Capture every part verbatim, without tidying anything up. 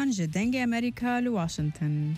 ڕۆژان ji dengê Amerîka li Washington.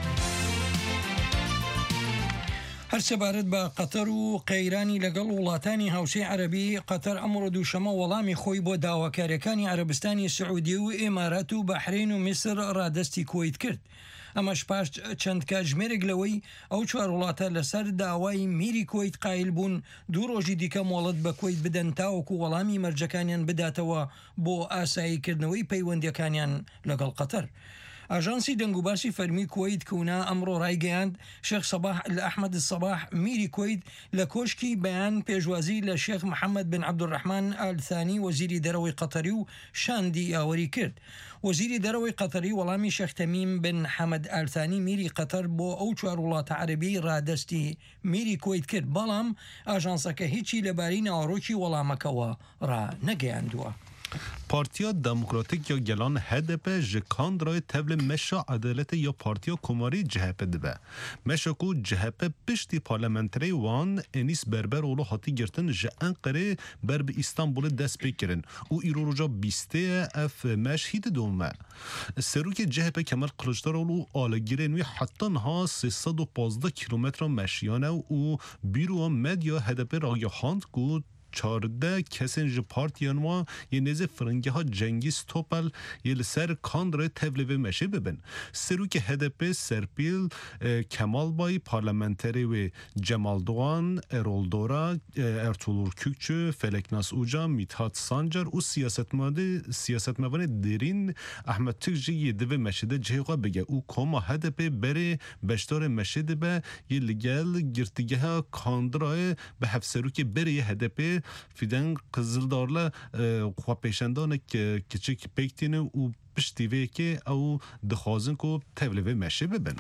هەرچەبارەت بە قەتەر و قەیرانی لەگەڵ وڵاتانی هاوشەی عەرەبی قەتەر ئەمڕۆ دووشەمە وەڵامی خۆی بۆ داواکاریەکانی عەرەبستانی سعودی و ئێمارات و بەحرین و میسر ڕادەستی کۆیت کرد. ئەمەش پاش چەند کاتژمێرێک لەوەی ئەو چوار وڵاتە لەسەر داوای میری کۆیت قایل بوون دوو ڕۆژی دیکە مۆڵەت بە کۆیت بدەن تاوەکو وەڵامی مەرجەکانیان بداتەوە بۆ ئاساییکردنەوەی پەیوەندیەکانیان لەگەڵ قەتەر. ئاژانسی دەنگوباسی فەرمی کۆیت کەونا ئەمڕۆ ڕایگەیاند شێخ سەباح ئەحمەد سەباح میری کۆیت لە کۆشکی بەیان پێشوازی لە شێخ محەممەد بن عەبدوڕەحمان ئال ثانی وەزیری دەرەوەی قەتەری و شاندی یاوەری کرد. وەزیری دەرەوەی قەتەری وەڵامی شێخ تەمیم بن حەمەد ئال ثانی میری قەتەر بۆ ئەو چوار وڵاتە عەرەبی ڕادەستی میری کۆیت کرد، بەڵام ئاژانسەکە هیچی لەبارەی ناوەڕۆکی وەڵامەکەوە ڕانەگەیاندووە. پارتیا دموکراتیک یا گلان هدپ جکاندرای تبل مشا عدالت یا پارتیا کماری جهپ دبه مشا کو جهپ پشتی پارلمنتری وان انیس بربر اولو حتی گرتن جه انقره بر به استانبول دست بکرن و ایرو رجا بیسته اف مش هید دومه سروک جهپ کمر قلشتر اولو آلگیرن وی حتی نها سیصد و پانزده کیلومتر مشیانه و بیرو مدیا هدپ راگه هاند کو چارده کسین جه پارتیان و یه نزه فرنگه ها جنگیز توپل یه لسر کاندره تبلیو مشه ببین سروک هدپ سرپیل کمال بای پارلمنتری و جمال دوان ارول دورا ارتولور کوکچو فلکناس اوجا میتحات سانجر و سیاست ماده سیاست موان دیرین احمد تکجی یه دوه مشه ده جهقا بگه او کما هدپ بره بشتار مشه ده به یه لگل گرتگه ها کاندره به هف سروک بره یه هدپ فیدن قزلدارلا خوا پیشندانه که کچک پیکتینه و پشتیوه که او دخوازن که تبلیوه مشه ببن.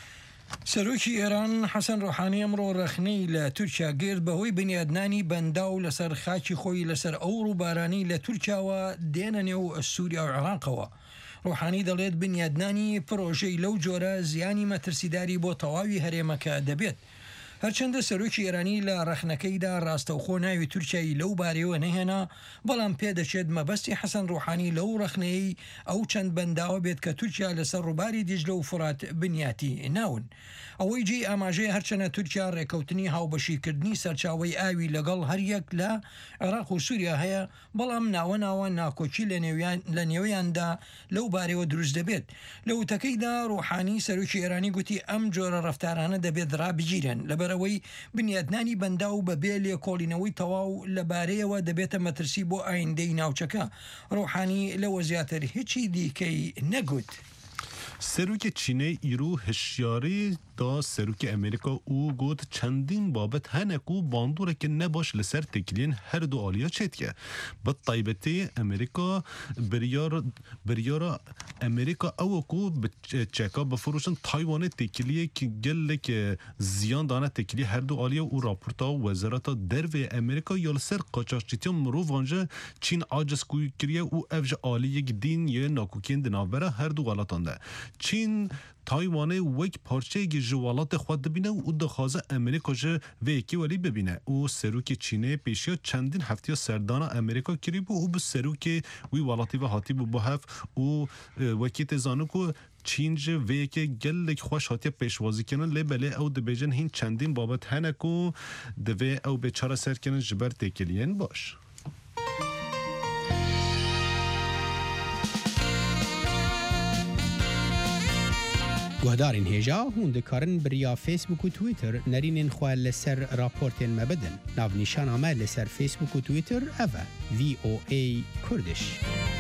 سەرۆکی ئێران حەسەن ڕۆحانی ئەمڕۆ ڕەخنەی لە تورکیا گرت بەهۆی بنیادنانی بەنداو لەسەر خاکی خۆی لەسەر ئەو ڕووبارانی لە تورکیاوە دێنە نێو سووریا و عێراقەوە. ڕۆحانی دەڵێت بنیادنانی پرۆژەی لەو جۆرە زیانی مەترسیداری بۆ تەواوی هەرێمەکە دەبێت. هەرچەندە سەرۆکی ئێرانی لە ڕەخنەکەیدا ڕاستەوخۆ ناوی تورکیای لەو بارەوە نەهێنا، بەڵام پێدەچێت مەبەستی حەسەن ڕۆحانی لەو ڕەخنەیەی ئەو چەند بەنداوە بێت کە تورکیا لەسەر ڕووباری دیجلە و فورات بنیاتی ناون. ئەوەی جێ ئاماژەیە هەرچەنە تورکیا ڕێکەوتنی هاوبەشیکردنی سەرچاوی ئاوی لەگەڵ هەریەک لە عێراق و سووریا هەیە، بەڵام ناوە ناوە ناکۆکی لە نێوەیاندا لەو بارەوە دروست دەبێت. لە وتەکەیدا ڕۆحانی سەرۆکی ئێرانی گوتی ئەم جۆرە ڕەفتارانە دەبێت ڕابگیرن لەبەرەوەی بنیادنانی بەندا و بەبێ لێکۆڵینەوەی تەواو لەبارەیەوە دەبێتە مەترسی بۆ ئایندەی ناوچەکە. ڕۆحانی لەوە زیاتر هیچی دیکەی نەگوت. سروک چینه ایرو هشیاری دا سروک امریکا او گوت چندین بابت هنکو باندوره که نباش لسر تکلین هر دو آلیا چید که بد طایبتی امریکا بریار بریار امریکا او کو چکا بفروشن تایوان تکلیه که گله که زیان دانه تکلی هر دو آلیا او راپورتا و وزارت درو امریکا یا لسر قاچاقچیتی مرو وانجه چین عاجز کوی کریه او افج آلیه دین یا ناکوکین دنابره هر دو غلطان ده. چین تایوانه وک پارچه جوالات خود ببینه و دخوازه امریکا جه ویکی ولی ببینه او سروک چینه پیشیا چندین هفته سردان امریکا کری بو او به سروک وی والاتی و حاتی بو بحف او وکی تزانو که چین جه ویکی گلک خوش حاتی پیشوازی کنن لبله او دبیجن هین چندین بابت هنکو دوی او بچاره سر کنن جبر تکلین باش. گوهدارین هیجا هون دکارن بریا فیسبوک و تویتر نرینین خواه لسر راپورتین مبدن ناو نیشان آمه لسر فیسبوک و تویتر اوه وی او ای کردش.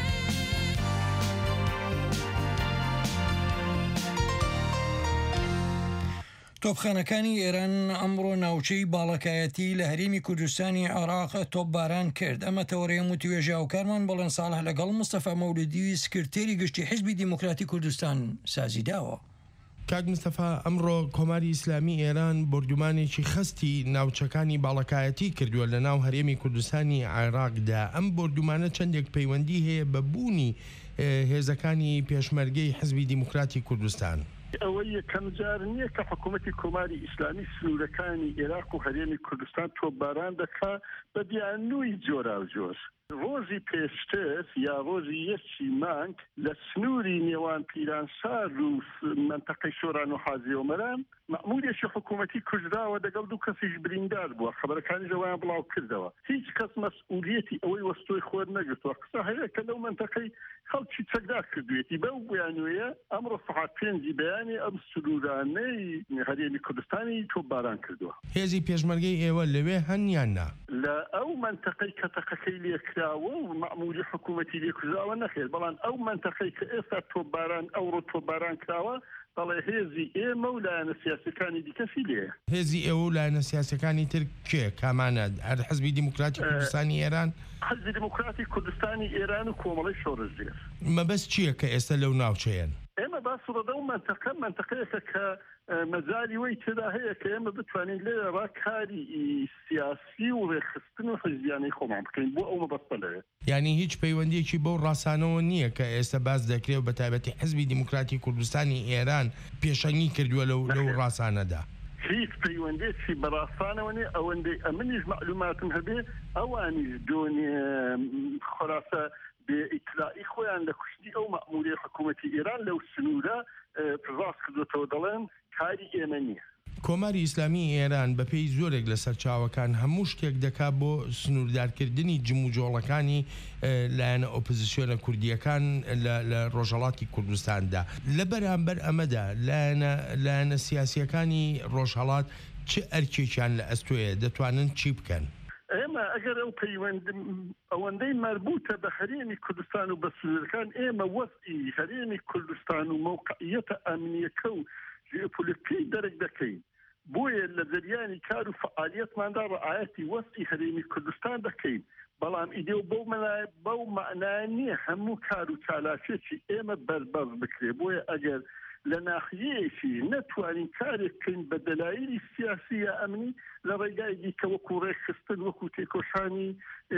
تۆپخانەکانی ئێران ئەمڕۆ ناوچەی باڵەکایەتی لە هەرێمی کوردستانی عێراق تۆپباران کرد. ئەمە تەوەڕێم و توێژە و کارمان بەڵێن ساڵح لەگەڵ مستەفا مەولودی سکرتێری گشتی حیزبی دیموکراتی کوردستان سازی داوە. کاک مستەفا ئەمڕۆ کۆماری ئیسلامی ئێران بردومانێکی خستی ناوچەکانی باڵەکایەتی کردووە لە ناو هەرێمی کوردستانی عێراقدا. ئەم بردومانە چەندێک پەیوەندی هەیە بە بوونی هێزەکانی پێشمەرگەی حیزبی دیموکراتی کوردستان. ئەوەی یەکەم جار نییە کە حکوومەتی کۆماری ئیسلامی سنوورەکانی عێراق و هەرێمی کوردستان تۆپباران دەکات بە دیانووی جۆرا و جۆر. ڕۆژی پێشتر یا ڕۆژی یەکی مانگ لە سنووری نێوان پیرانشار و منتەقەی شۆران و حاجی ئۆمەران مەئموورێکی حکوومەتی کوژراوە دەگەڵ دوو کەسیش بریندار بووە خەبەرەکانی ژەوایان بڵاو کردەوە هیچ کەس مەسئولیەتی ئەوەی وەستۆی خۆر نەگرتووە قسە هەیە کە لەو منتەقەی خەڵکی چەکدار کردوێتی بەو بویانوەیە ئەمڕۆ سەعات پێنجی بەیانی ئەم سنوورانەی هەرێمی کوردستانی تۆپباران کردووە هێزی پێشمەرگەی ئێوە لەوێ هەنیان نا لە ئەو منتەقەی کە تەقەکەی لێکراوە و مەئموری حکوومەتی لێکراوە نەخێت بەڵام ئەو منتەقەی کە ئێستا تۆپباران ئەوڕۆ تۆپباران کراوە بەڵێ هێزی ئێمە و لایەنە سیاسەکانی دیکەسی لێ هێزی ئێوە و لایەنە سیاسەکانی تر کێ کامانە هەر حزبی دیموکراتی کوردستانی ئێران حزبی دیموکراتی کوردستانی ئێران و کۆمەڵی شۆڕژێر مەبەست چییە کە ئێستا لەو ناوچەیەن ئێمە باسوڕەدە و منتەقە منتەقەیەکە کە مەجای وەی تێدا هەیە کە ئێمە بتوانین لێرە کاری سیاسی و ڕێخستن و حزبیانەی خۆمان بکەین بۆ ئەو مەبەستە لەوێ یعنی هیچ پەیوەندیەکی بەو ڕاستانەوە نییە کە ئێستا باس دەکرێت بە تایبەتی حزبی دیموکراتی کوردستانی ئێران پێشەنگی کردووە لەو لەو ڕاستانەدا هیچ پەیوەندێکی بەڕاستانەوە نیە ئەوەندەی ئەمنیش معلوماتم هەبێ ئەوانیش دۆنێ خۆراسە بێ ئیتلائی خۆیان لە کوشتی ئەو مەئموری حکوومەتی ئێران لەو سنوورە ڕاست کردوتەوە دەڵێن کاری ئێمە نییە کۆماری ئیسلامی ئێران بەپێی زۆرێک لە سەرچاوەکان هەموو شتێک دەکات بۆ سنووردارکردنی جموجۆڵەکانی لایەنە ئۆپۆزیسیۆنە کوردیەکان لە ڕۆژهەڵاتی کوردستاندا لە بەرامبەر ئەمەدا لایەنە سیاسیەکانی ڕۆژهەڵات چ ئەرکێکیان لە ئەستۆیە دەتوانن چی بکەن ئێمە ئەگەر ئەو پەیوەند ئەوەندەی مربوطە بە هەرێمی کوردستان و بە سنوورەکان ئێمە وەسعی هەرێمی کوردستان و موقعیەتە ئەمنیەکە و ژئۆپۆلیتیکەی دەرک دەکەین بۆیە لە جەریانی کار و فعالیەتماندا ڕعایەتی وەسعی هەرێمی کوردستان دەکەین بەڵام ئیدێ بەو بەو معنای نییە هەموو کار و چالاکێکی ئێمە بەربەز بکرێ بۆیە ئەگەر لە ناحیەیەکی نەتوانین کارێک بکەین بە دەلایلی سیاسی یا ئەمنی لە ڕێگایەکی کە وەکو ڕێکخستن وەکو تێکۆشانی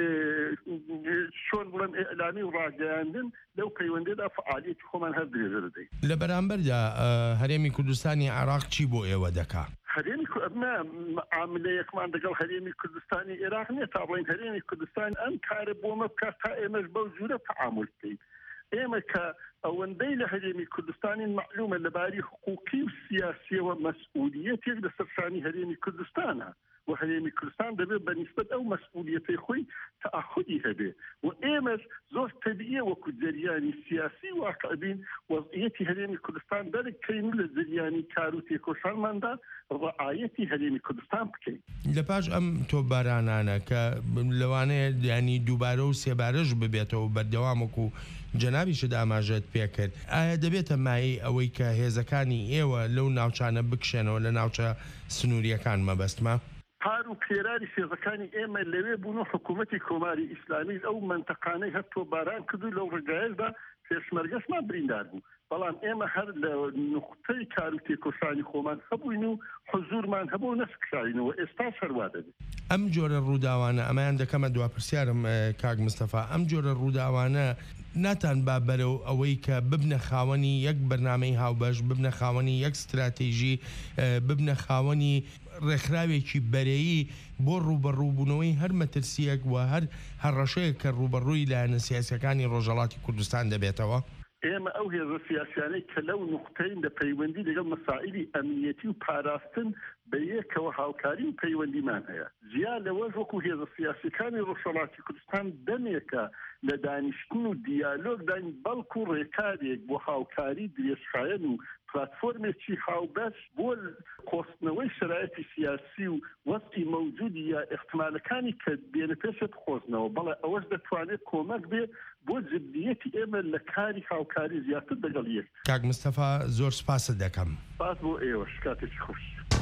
چۆن بڵێم ئێعلامی و ڕاگەیاندن لەو پەیوەندێدا فعالیەتی خۆمان هەر درێژە دەدەین لە بەرامبەردا هەرێمی کوردستانی عێراق چی بۆ ئێوە دەکا هەرێمی ئەمە معاملەیەکمان لەگەڵ هەرێمی کوردستانی عێراق نییە تا بڵین هەرێمی کوردستان ئەم کارە بۆمە بکات تا ئێمەش بەو جوورە تەعامل بکەین ئێمە کە ئەوەندەی لە هەرێمی کوردستانی معلومە لەباری حقوقی و سیاسیەوە مەسئولیەتێک لە سەرشانی هەرێمی کوردستانە و هەرێمی کوردستان دەبێت بەنسبەت ئەو مەسئولیەتەی خۆی تەعهودی هەبێ و ئێمەش زۆر تەبیعیە وەکو جەریانی سیاسی واقعبین وەضعیەتی هەرێمی کوردستان دەرکەین و لە جەریانی کار و تێکۆشانماندا ڕعایەتی هەرێمی کوردستان بکەین لە پاش ئەم تۆپبارانانە کە لەوانەیە ینی دووبارە و سێبارەش ببێتەوە بەردەوام وەکو جەنابیشت ئاماژەت پێکرد ئایا دەبێتە مای ئەوەی کە هێزەکانی ئێوە لەو ناوچانە بکشێنەوە لە ناوچە سنووریەکان مەبەستمە پار و پێراری سێزەکانی ئێمە لەوێ بوون و حکوومەتی کۆماری ئیسلامی ئەو منتەقانەی هەر تۆپباران کردو لەو ڕێگایەشدا پێشمەرگەشمان بریندار بوو بەڵام ئێمە هەر لە نقطەی کار و تێکۆشانی خۆمان هەبووین و حزورمان هەبوو نەسکشاینەوە ئێستا سەروا دەبێت ئەم جۆرە ڕووداوانە ئەمایان دەکەمە دواپرسیارم کاک مستەفا ئەم جۆرە ڕووداوانە ناتان با بەرەو ئەوەی کە ببنە خاوەنی یەک بەرنامەی هاوبەش ببنە خاوەنی یەک استراتیژی ببنە خاوەنی ڕێکخراوێکی بەرەیی بۆ ڕوبەڕووبوونەوەی هەر مەترسیەک و هەر هەڕەشەیە کە ڕوبەڕووی لایەنە سیاسەکانی ڕۆژهەڵاتی کوردستان دەبێتەوە ئێمە ئەو هێزە سیاسیانەی کە لەو نقطەین لە پەیوەندی لەگەڵ مەسائلی ئەمنیەتی و پاراستن بە یەکەوە هاوکاری و پەیوەندیمان هەیە زیاد لەوەش وەکو هێزە سیاسیەکانی ڕۆژهەڵاتی کوردستان دەمێکە لە دانیشتن و دیالۆگ داین بەڵکو و ڕێکارێک بۆ هاوکاری درێژخایەن و پلاتفۆرمێکی هاوبەش بۆ کۆستنەوەی شرایەتی سیاسی و وەستی مەوجودی یا احتمالەکانی کە بێنە پێشت خۆزنەوە بەڵێ ئەوەش دەتوانێت کۆمەک بێ بۆ جددیەتی ئێمە لە کاری هاوکاری زیاتر دەگەڵ یەک کاک مستەفا زۆر سپاست دەکەم سپاس بۆ ئێوەش کاتێکی خۆش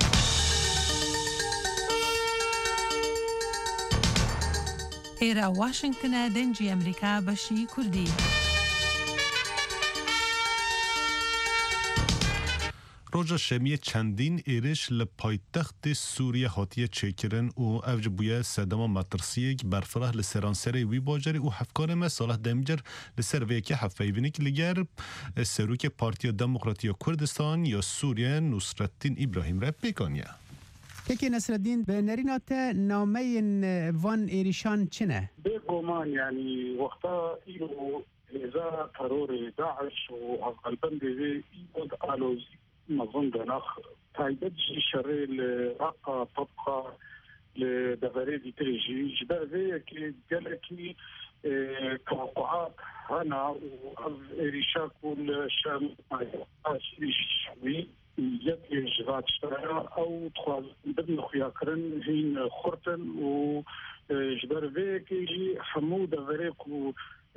ئێرە واشنگتنە دەنجی ئەمریکا بەشی کوردی روژا شەمیە چەندین ئێرش لە پایتەختی سووریا هاتیە چێکردن و ئەو ji bûye sedema metirsiyek berfireh li seranserê wî bajarê û hevkarê me Salih Demîcer li ser vêyekê hevpeyvînîk li ger serokê Partiya Demokratîk ya Kurdistan ya Sûriye Nusrettin İbrahim re pêkaniye. که نصرالدین به نرینات نامه وان ایریشان چنه؟ بگمان یعنی وقتا ایرو هزا ترور داعش و افغالبند ایرو آلوزی مظن دناخ تایبت جی شره لرقا طبقا لدفري دي تريجي جبر ذي كي قالكي توقعات هنا وريشاك والشام الشعبي يدي جغات اشتراها او تخواز بدن خويا كرن هين خورتن وجبر ذي كي حمود فريق و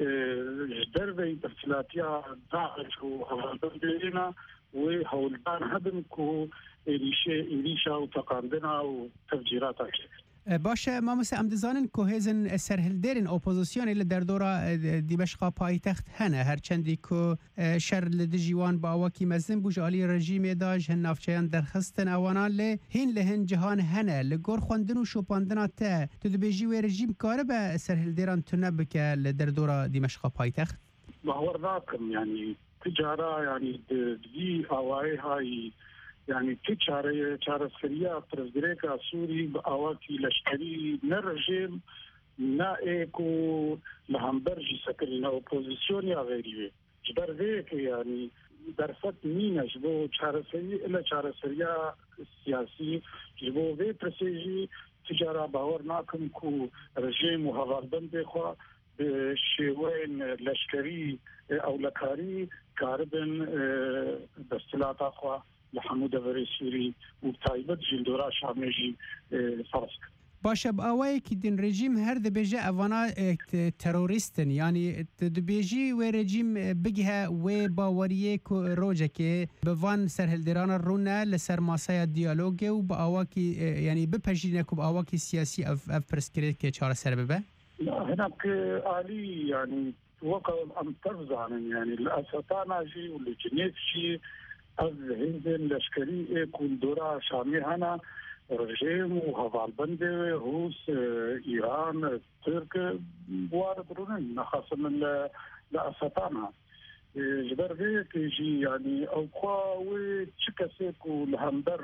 جدر ذي تفصيلاتيا داعش وهالبندرينا وهولدان هدم كو ایریشه ایریشه و تقاندنا و تفجیرات باشه ما مثل امدزانن که هزن سرهلدرین اپوزیسیون اللي در دورا دمشق پایتخت هنه هرچندی که شر لدجیوان با آواکی مزن بوج آلی رژیم داج هن نافچیان درخستن اوانان لی هین لهن جهان هنه لگور خوندن و شوپاندنا تا تو دبیجی و رژیم کاره به سرهلدران تنب که در دورا دمشق پایتخت باور ناکم یعنی تجاره یعنی دی آوائی های يعني تشارة تشارة سرية ترزدريكا سوري بأواكي لشكري نرجم نائكو لهمبرجي سكرنا أوبوزيسيون يا غيري جبر ذيك يعني درفت مين جبو تشارة سرية إلا تشارة سرية سياسي جبو ذي برسيجي تجارة باور ناكم كو رجيم وهغالبن بيخوا بشيوين لشكري أو لكاري كاربن بستلات أخوا لحمود وری سوری و تایبت جلدورا شامجی فرض. باشه با اوایی که دین رژیم هر دبیجه اوانا تروریستن یعنی دبیجی و رژیم بگه و باوریه که روجه که به وان سرهلدران رونه لسر ماسای دیالوگ و با اواکی یعنی بپجینه که با اواکی سیاسی اف اف پرسکریت که چهار سر ببه؟ لا هناك آلی يعني وقع ام تفزعن يعني الاسطانا جي واللي جنيت شي از هندن لشکری ایکون دورا شامی هنا رژیم و هوالبند روس ایران ترک وارد رونن نخاص من لأسطانا جبر ذيك يجي يعني او قوا و تشكسك والهمبر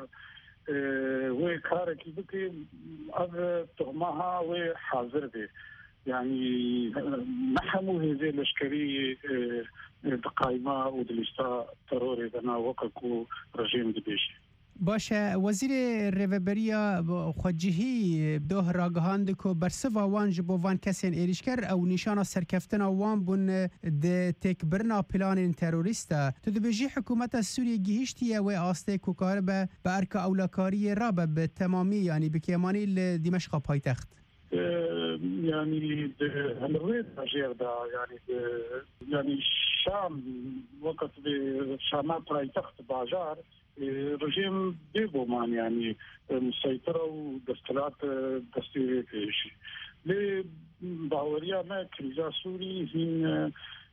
و كاركي بكي از تهمها و حاضر به يعني نحمو هذه الاشكاليه بقايمه ودلستا تروري دنا وككو رژیم دبيشي باشه وزیر ریوبریا خوجهی دوه راگهاند کو برسوا وان جبو وان کسین ایریشکر او نشان سرکفتن وان بون د تکبرنا پلان تروریستا تو دبیجی حکومت سوریه گیشتیه و آسته کو کار به ارک اولکاری را به تمامی یعنی بکیمانی لدمشق پایتخت يعني هالرويد غير دا يعني يعني الشام وقت بشامات راي تخت باجار رجيم بيبومان يعني مسيطرة ودستلات دستيري فيشي لي باوريا ما كريزا سوري هين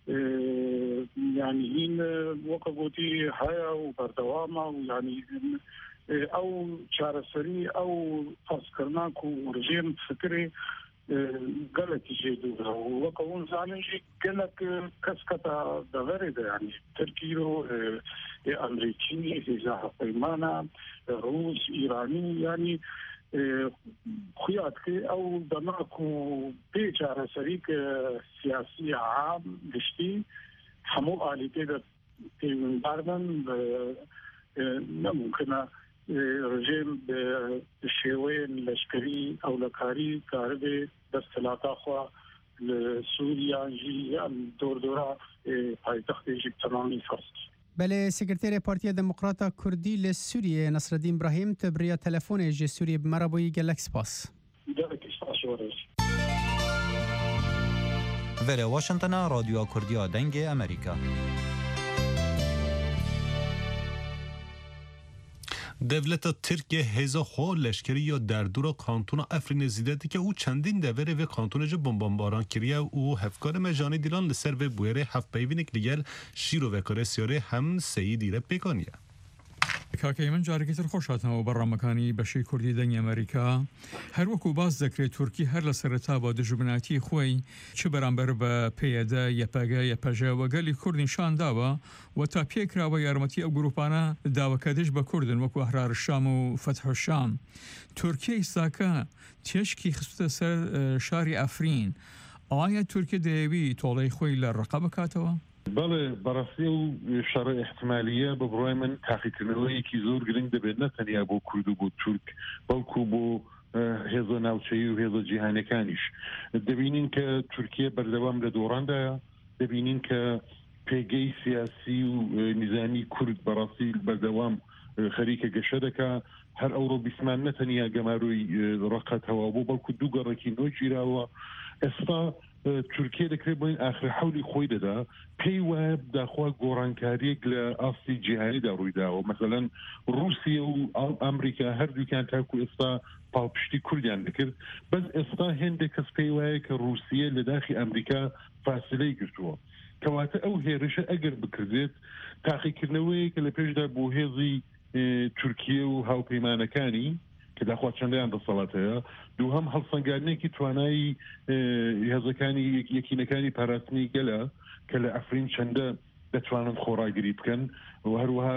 يعني هين وقفوتي حياة وبردوامة ويعني او چارەسەری او فرض کرنا کو رژیم فکری غلطی جدو وقون زانجی گلک کسکتا دغری ده یعنی ترکی رو امریکی هزا پیمانا روس ایرانی یعنی خیات که او دماغو بی چارەسەری که سیاسی عام گشتی همو آلیته ده پیونداردن نممکنه رژیم بشیوین لشکری او لکاری کاربه دستلات اخوا لسوریا جی دور دورا پایتخت جیب تمامی فرست. بله سکرتیر پارتی دموکراتا کردی لسوریه نصرالدین ابراهیم تبریا تلفون جی سوریه بمرابوی گلک سپاس. گلک سپاس ورز. وره واشنطن رادیو کردیا دنگ امریکا. دولت ترکیه هزا خو لشکری یا در دور کانتون افرین زیدتی که او چندین دوره و کانتون جو بمباران کریه او هفکار مجانی دیلان لسر و بویره هفت پیوینک دیگر شیرو و کار سیاره هم سیدی را بکانیه. کاکەی من جارێکیتر خۆش هاتنەوە بەڕامەکانی بەشەی کوردی دەنگی ئەمریکا هەروەکو باز دەکرێت تورکی هەر لە سەرەتا بۆ دژبناتی خۆی چ بەرامبەر بە پێیەدە یەپەگە یەپەژە وەگەلی کورد نیشان داوە و تا پێکراوە یارمەتی ئەو گروپانە داوەکە دژ بە کوردن وەکو ئەحرار شام و فتح شام. تورکیە ئیساکە تێشکی خستە سەر شاری ئەفرین. ئایا تورکیە دەیەوی تۆڵەی خۆی لە ڕقە بکاتەوە؟ بەڵێ بەڕاستی و شەڕە احتمالیە بە بڕای من تاقیکردنەوەیەکی زۆر گرنگ دەبێت نەتەنیا بۆ کورد و بۆ تورک بەڵکو بۆ هێزە ناوچەیی و هێزە جیهانەکانیش. دەبینین کە تورکیە بەردەوام لە دۆڕاندایە، دەبینین کە پێگەی سیاسی و نیزامی کورد بەڕاستی بەردەوام خەریکە گەشە دەکا. هەر ئەوڕۆ بیسمان نەتەنیا گەماروی ڕقەتەوە بۆ بەڵکو دوو گەڕێکی نۆ گیراوە. ئێستا تورکیە دەکرێت بۆین ئاخر حولی خۆی دەدا پێی وایە داخوا گۆڕانکاریەک لە ئاستی جیهانیدا ڕوویداوە. مەسەڵەن رووسیا و ئەمریکا هەردووکیان تاکو ئێستا پاڵپشتی کوردیان دەکرد، بەس ئێستا هێندێک کەس پێی وایە کە رووسیا لە داخی ئەمریکا فاسلەی گرتووە. کەواتە ئەو هێرشە ئەگەر بکردێت تاقیکردنەوەی کە لە پێشدا بۆ هێزی تورکیە و هاوپەیمانەکانی کە داخوا چەندیان دەسەڵات هەیە، دووهەم هەڵسەنگاندنێکی توانایی هێزەکانی یەکینەکانی پاراستنی گەلە کە لە ئەفرین چەندە دەتوانن خۆڕاگیری بکەن و هەروەها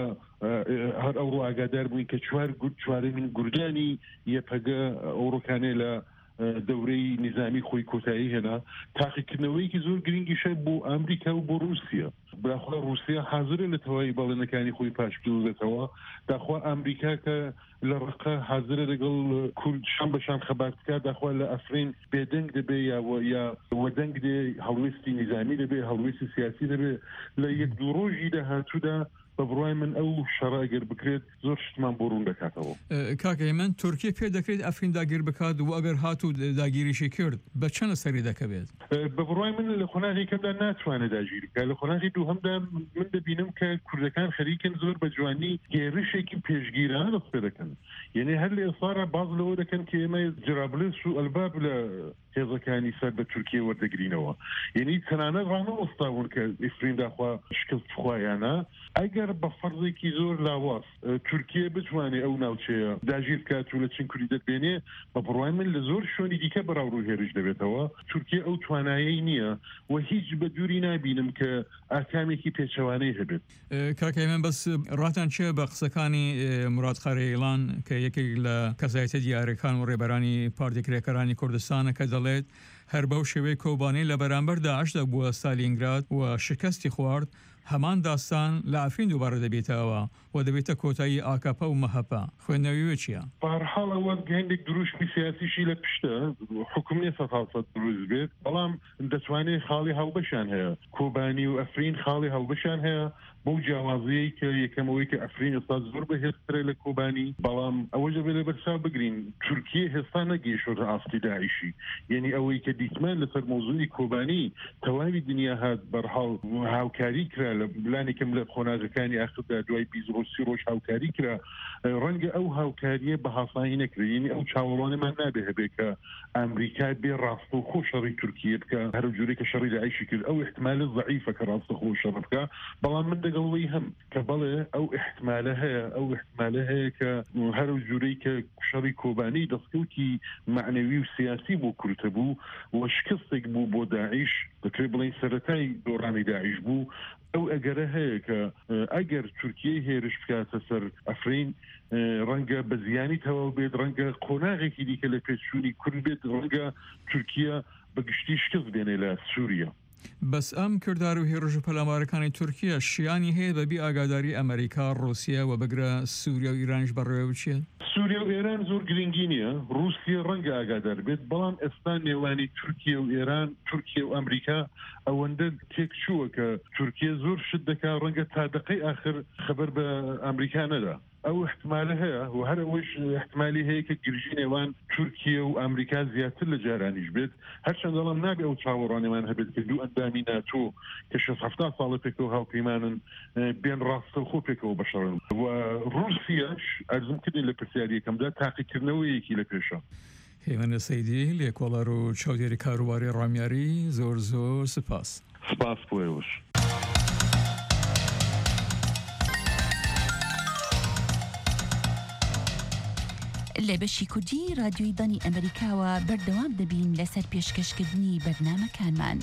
هەر ئەوڕۆ ئاگادار بووین کە چوار چوارەمین گوردانی یەپەگە ئەوڕۆکانێ لە دەورەی نظامی خۆی کۆتایی هێنا. تاقیکردنەوەیکی زۆر گرنگیشە بۆ ئەمریکا و بۆ رووسیا. بەخوا رووسیا حاضرە لە تەواوی بەڵێنەکانی خۆی پاش بدوزێتەوە، داخوا ئەمریکا کە لە ڕقە حاضرە لەگەڵ کورد شان بەشان خەبات بکات، داخوا لە ئەفرین بێدەنگ دەبێ یا یا وەدەنگ دێ هەڵوێستی نظامی دەبێ، هەڵوێستی سیاسی دەبێ. لە یەک دوو ڕۆژی داهاتوودا بە بڕای من ئەو شەڕاگەر بکرێت زۆر شتمان بۆ ڕوون دەکاتەوە. کاکەی من تورکیە پێ دەکرێت ئەفرین داگیر بکات و ئەگەر هاتوو داگیریشی کرد بە چەند سەری دەکەوێت؟ بە بڕای من لە خۆناغی کەمدا ناتوانێت داگیر بکات. لە خۆناغی دووهەمدا من دەبینم کە کوردەکان خەریکن زۆر بە جوانی هێرشێکی پێشگیرانە دەست پێ دەکەن. یعنی هەر لە ئێسارە باز لەوە دەکەن کە ئێمە جرابلس و ئەلباب لە هێزەکانی سەر بە تورکیە وەردەگرینەوە. یعنی تەنانە ڕانەوەستاون کە ئیفرین داخوا شکست بخوایانە. ئەگەر بە فەرزێکی زۆر لاواز تورکیە بتوانێت ئەو ناوچەیە داگیر بکات و لە چین کوردی دەبێنێ، بە بڕای من لە زۆر شوێنی دیکە بەراوڕوو هێرش دەبێتەوە. تورکیە ئەو توانایی نییە و هیچ بە دووری نابینم کە ئاکامێکی پێچەوانەی هەبێت. کاکەی من بەس ڕاتان چێ بە قسەکانی مراد قەرەیڵان کە یەکێک لە کەسایەتە دیارەکان و ڕێبەرانی پارتی کرێکەرانی کوردستانە کە دەڵێت هەر بەو شێوەی کۆبانەی لە بەرامبەر داعشدا بووە ستالینگراد و شکستی خوارد، هەمان داستان لە ئەفرین دووبارە دەبێتەوە و دەبێتە کۆتایی ئاکاپە و مەهەپە. خوێندنەوەی چییە؟ بەهەرحاڵ ئەوە گەندێک دروشمی سیاسیشی لە پشتە حکوم نیە سەد سەد دروست بێت، بەڵام دەتوانێت خاڵی هەڵبەشان هەیە. کۆبانی و ئەفرین خاڵی هەڵبەشان هەیە بۆ جیاوازیەی کە یەکەمەوەی کە ئەفرین ئێستا زۆر بەهێزترە لە کۆبانی، بەڵام ئەوە دەبێت لە بەرچاو بگرین تورکیە هێستا نەگەیشتە ئاستی داعیشی. یعنی ئەوەی کە دیتمان لەسەر مۆزوعی کۆبانی تەواوی دنیا هات بەرحاڵ هاوکاری کرا لە بلانێکم لە خۆناغەکانی ئاخردا دوای بیست ڕۆژ هاوکاری کرا. ڕەنگە ئەو هاوکاریە بە هاسایی نەکرێت. یعنی ئەو چاوەڕوانەمان نابێ هەبێت کە ئەمریکا بێ ڕاستەوخۆ شەڕی تورکیە بکە هەر جورێک کە شەڕی داعیشی کرد. ئەو احتمالە ضعیفە کە ڕاستەوخۆ شەڕ بکە، بەڵام من دەگەڵەوەی هەم کە بەڵێ ئەو احتمالە هەیە ئەو احتمالە هەیە کە هەر جورەی کە شەڕی کۆبانی دەستکەوتی معنەوی و سیاسی بۆ کورتە بوو و شکستێک بوو بۆ داعیش، دەکرێت بڵێن سەرەتای دۆڕانی داعیش بوو. ئەو ئەگەرە هەیە کە ئەگەر تورکیە هێرش بکاتە سەر ئەفرین ڕەنگە بە زیانی تەواو بێت، ڕەنگە قۆناغێکی دیکە لە پێچوونی کورد بێت، ڕەنگە تورکیە بەگشتی شکست بێنێ لە سووریا. بەس ئەم کردار و هێرش و پەلامارەکانی تورکیە شیانی هەیە بەبی ئاگاداری ئەمریکا، ڕۆسیا و بەگرە سووریا و ئیرانیش بەڕێوە بچێت؟ سووریا و ئێران زۆر گرنگی نییە، رووسیا ڕەنگە ئاگادار بێت، بەڵام ئێستا نێوانی تورکیە و ئێران، تورکیە و ئەمریکا ئەوەندە تێک چووە کە تورکیە زۆر شت دەکات ڕەنگە تا دقەی ئاخر خەبەر بە ئەمریکا نەدا. ئەو احتمالە هەیە و هەر ئەوەش احتمالی هەیە کە گرژی نێوان تورکیە و ئەمریکا زیاتر لە جارانیش بێت. هەرچەند دەڵام نابێ ئەو چاوەڕوانێمان هەبێت کە دوو ئەندامی ناتۆ کە شەست هەفتاد ساڵە پێکەوە هاوپەیمانن بێن ڕاستەوخۆ پێکەوە بەشەڕن. و رووسیاش ئەرزم کردین لە پرسیاریەکەمدا تاقیکردنەوەیەکی لە پێشە. هێمنە سەیدی لێکۆڵەر و چاودێری کاروباری ڕامیاری، زۆر زۆر سپاس. سپاس بۆیەوەش. لە بەشی کوردی رادیۆی دانی ئەمریکاوە بەردەوام دەبین لەسەر پێشکەشکردنی بەرنامەکانمان.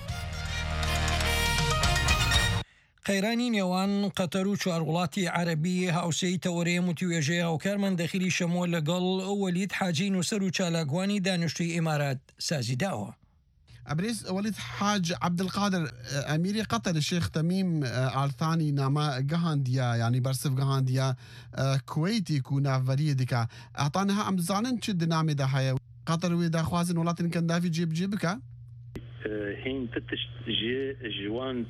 قەیرانی نێوان قەتەر و چوار وڵاتی عەرەبی هاوسەی تەوەرەیە متوێژەیە هاوکارمان دەخیلی شەمۆ لەگەڵ وەلید حاجی نووسەر و چالاکوانی دانیشتووی ئیمارات سازی داوە. أبريز وليد حاج عبد القادر أميري قطر الشيخ تميم آل ثاني ناما جهانديا يعني برسف جهانديا كويتي كونا فريدك أعطانها أم زانن شد نامي ده هاي قطر ويدا خوازن ولاتن كان دافي جيب جيبك هين تتش جي جوان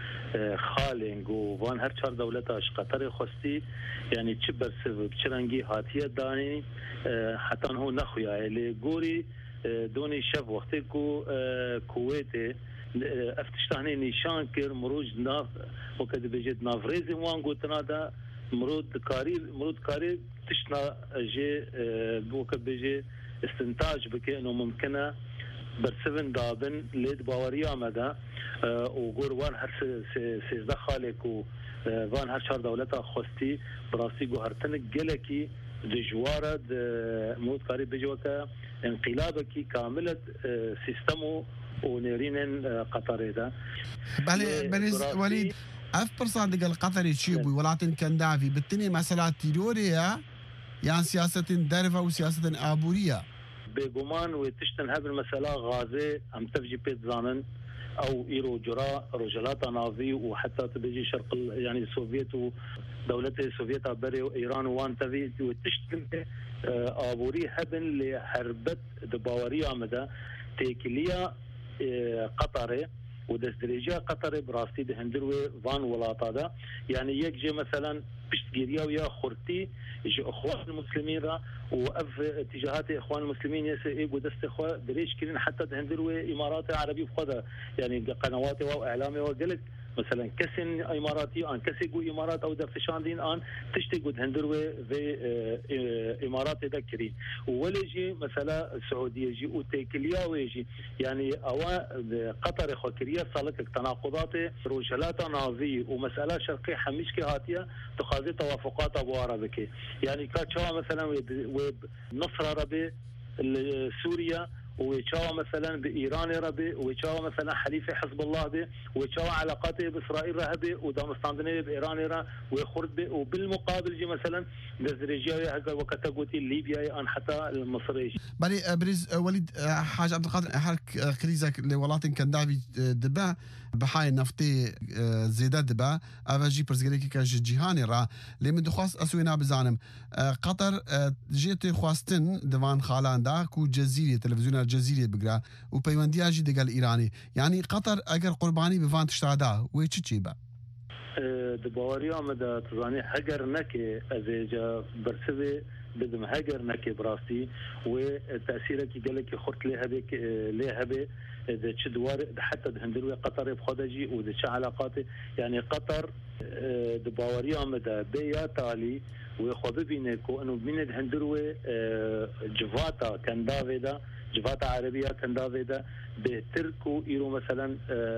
خالنج وفان هر چهار دولتاش قطر خوستي يعني تشبر سبب چرنگي هاتيه داني حتى هو نخويا اللي غوري دوني شاف وقتی کو کویت افتشتاني نشان کر مروج ناف وقتی بجد نافريز وان گوتنا دا مرود کاری مرود کاری تشنا جي وقت بجي استنتاج بكي انه ممكنه برسفن دابن لید باوریا مدا وقور وان هر سيزده خالك وان هر چهار دولتا خوستی براستی گوهرتن گلکی دجوارة موت قريب بجوكا انقلابك كاملة سيستمو ونيرين قطر ده بله بلز وليد أف برصان دقل القطري تشيبوي ولاتن كندافي بالتني مسألة تيروريا يعني سياسة درفة وسياسة آبورية بقمان وتشتن هذه المسألة غازي أم تفجي بيت زانن او ايرو جرا رجلات نافي وحتى تبيجي شرق يعني السوفيت ودولة السوفيت بري وايران وان تبي وتشتم ابوري هبن لحربت دباوري امدا تيكليا قطري ودستريجا قطري براستي بهندروي فان ولاطادا يعني يجي مثلا بشتجيريا ويا خورتي يجي اخوان المسلمين را واف اتجاهات اخوان المسلمين يسي ودست اخوان دريش كلين حتى بهندروي امارات عربي بخدا يعني قنوات واعلامي وقلت مثلا كسن اماراتي ان كسي امارات او دفشان دين ان تشتي قد هندروي في امارات ذكري ولجي مثلا السعوديه جي وتيكليا ويجي يعني او قطر خكريه صالك تناقضات رجلات نافي ومساله شرقيه حميشكي هاتيه تخاذي توافقات ابو عربكي يعني كاتشوا مثلا ونصر عربي سوريا ويتشاوى مثلا بإيران ربي ويتشاوى مثلا حليفة حزب الله به ويتشاوى علاقاته بإسرائيل رهبي ودامستاندنية بإيران را ويخرد به وبالمقابل جي مثلا دزريجيا هكا وقت قوتي ليبيا أن حتى المصري بري بريز وليد حاج عبد القادر حرك كريزك لولات كان دافي دبا بحاي نفتي زيادة دبا أفاجي برزقريكي كاج جيهاني را لمن دخواست أسوينا بزانم قطر جيت خواستن دفان خالان دا كو جزيرة تلفزيون الجزيرة بقرا وبيونديا جي دقال إيراني يعني قطر أجر قرباني بفان تشتادا ويتشي با دباوريا مدى تزاني هجر نكي أزيجا برسبي بدم هجر نكي براستي وتأثيرك قالك خرط ليها بك ليها بك إذا تشدوار حتى دهندروي قطر بخدجي وإذا شو علاقاته يعني قطر دباوريا مدى بيا تالي ويخوض بينكو إنه من دهندروي جفاتا كان دافيدا جفاتا عربية كان دافيدا بتركو إيرو مثلا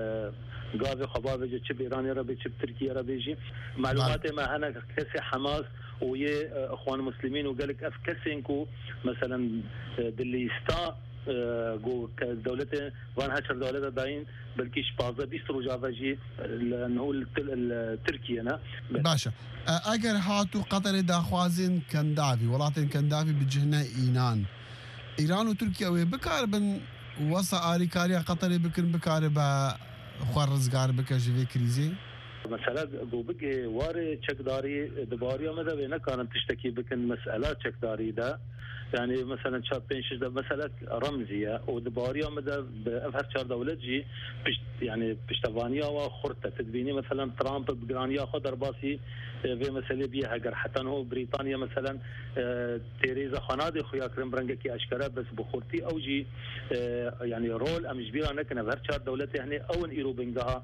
قاضي خبابة تشب إيراني ربي تشب تركيا ربي جي معلومات ما هنا كسي حماس ويا اخوان المسلمين وقالك اف كسينكو مثلا باللي استا جو دولته وان هاشر دولته داين بلكي شبازه بيسترو جافاجي نقول تركيا انا باشا اگر هاتو قطر داخوازن كندافي ولاتن كندافي بجهنا اينان ايران وتركيا وبكار بن وصا اريكاريا قطر بكن بكار با خرزگار بك جوي كريزي مسألة قوبك واري تشكداري دباريا ماذا بينا كانت تشتكي بكن مسألة تشكداري ده يعني مثلا شاب بين شدة مسألة رمزية ودباريا ماذا بأفهر شهر دولة جي بشت يعني بشتفانيا وخرطة تدبيني مثلا ترامب بجرانيا خدر باسي في مسألة بيها هجر حتى هو بريطانيا مثلا تيريزا خنادي خويا كريم برنجكي أشكرا بس بخورتي أو جي يعني رول أمش بيها نكنا بأفهر شهر دولة يعني أو إيرو بنجها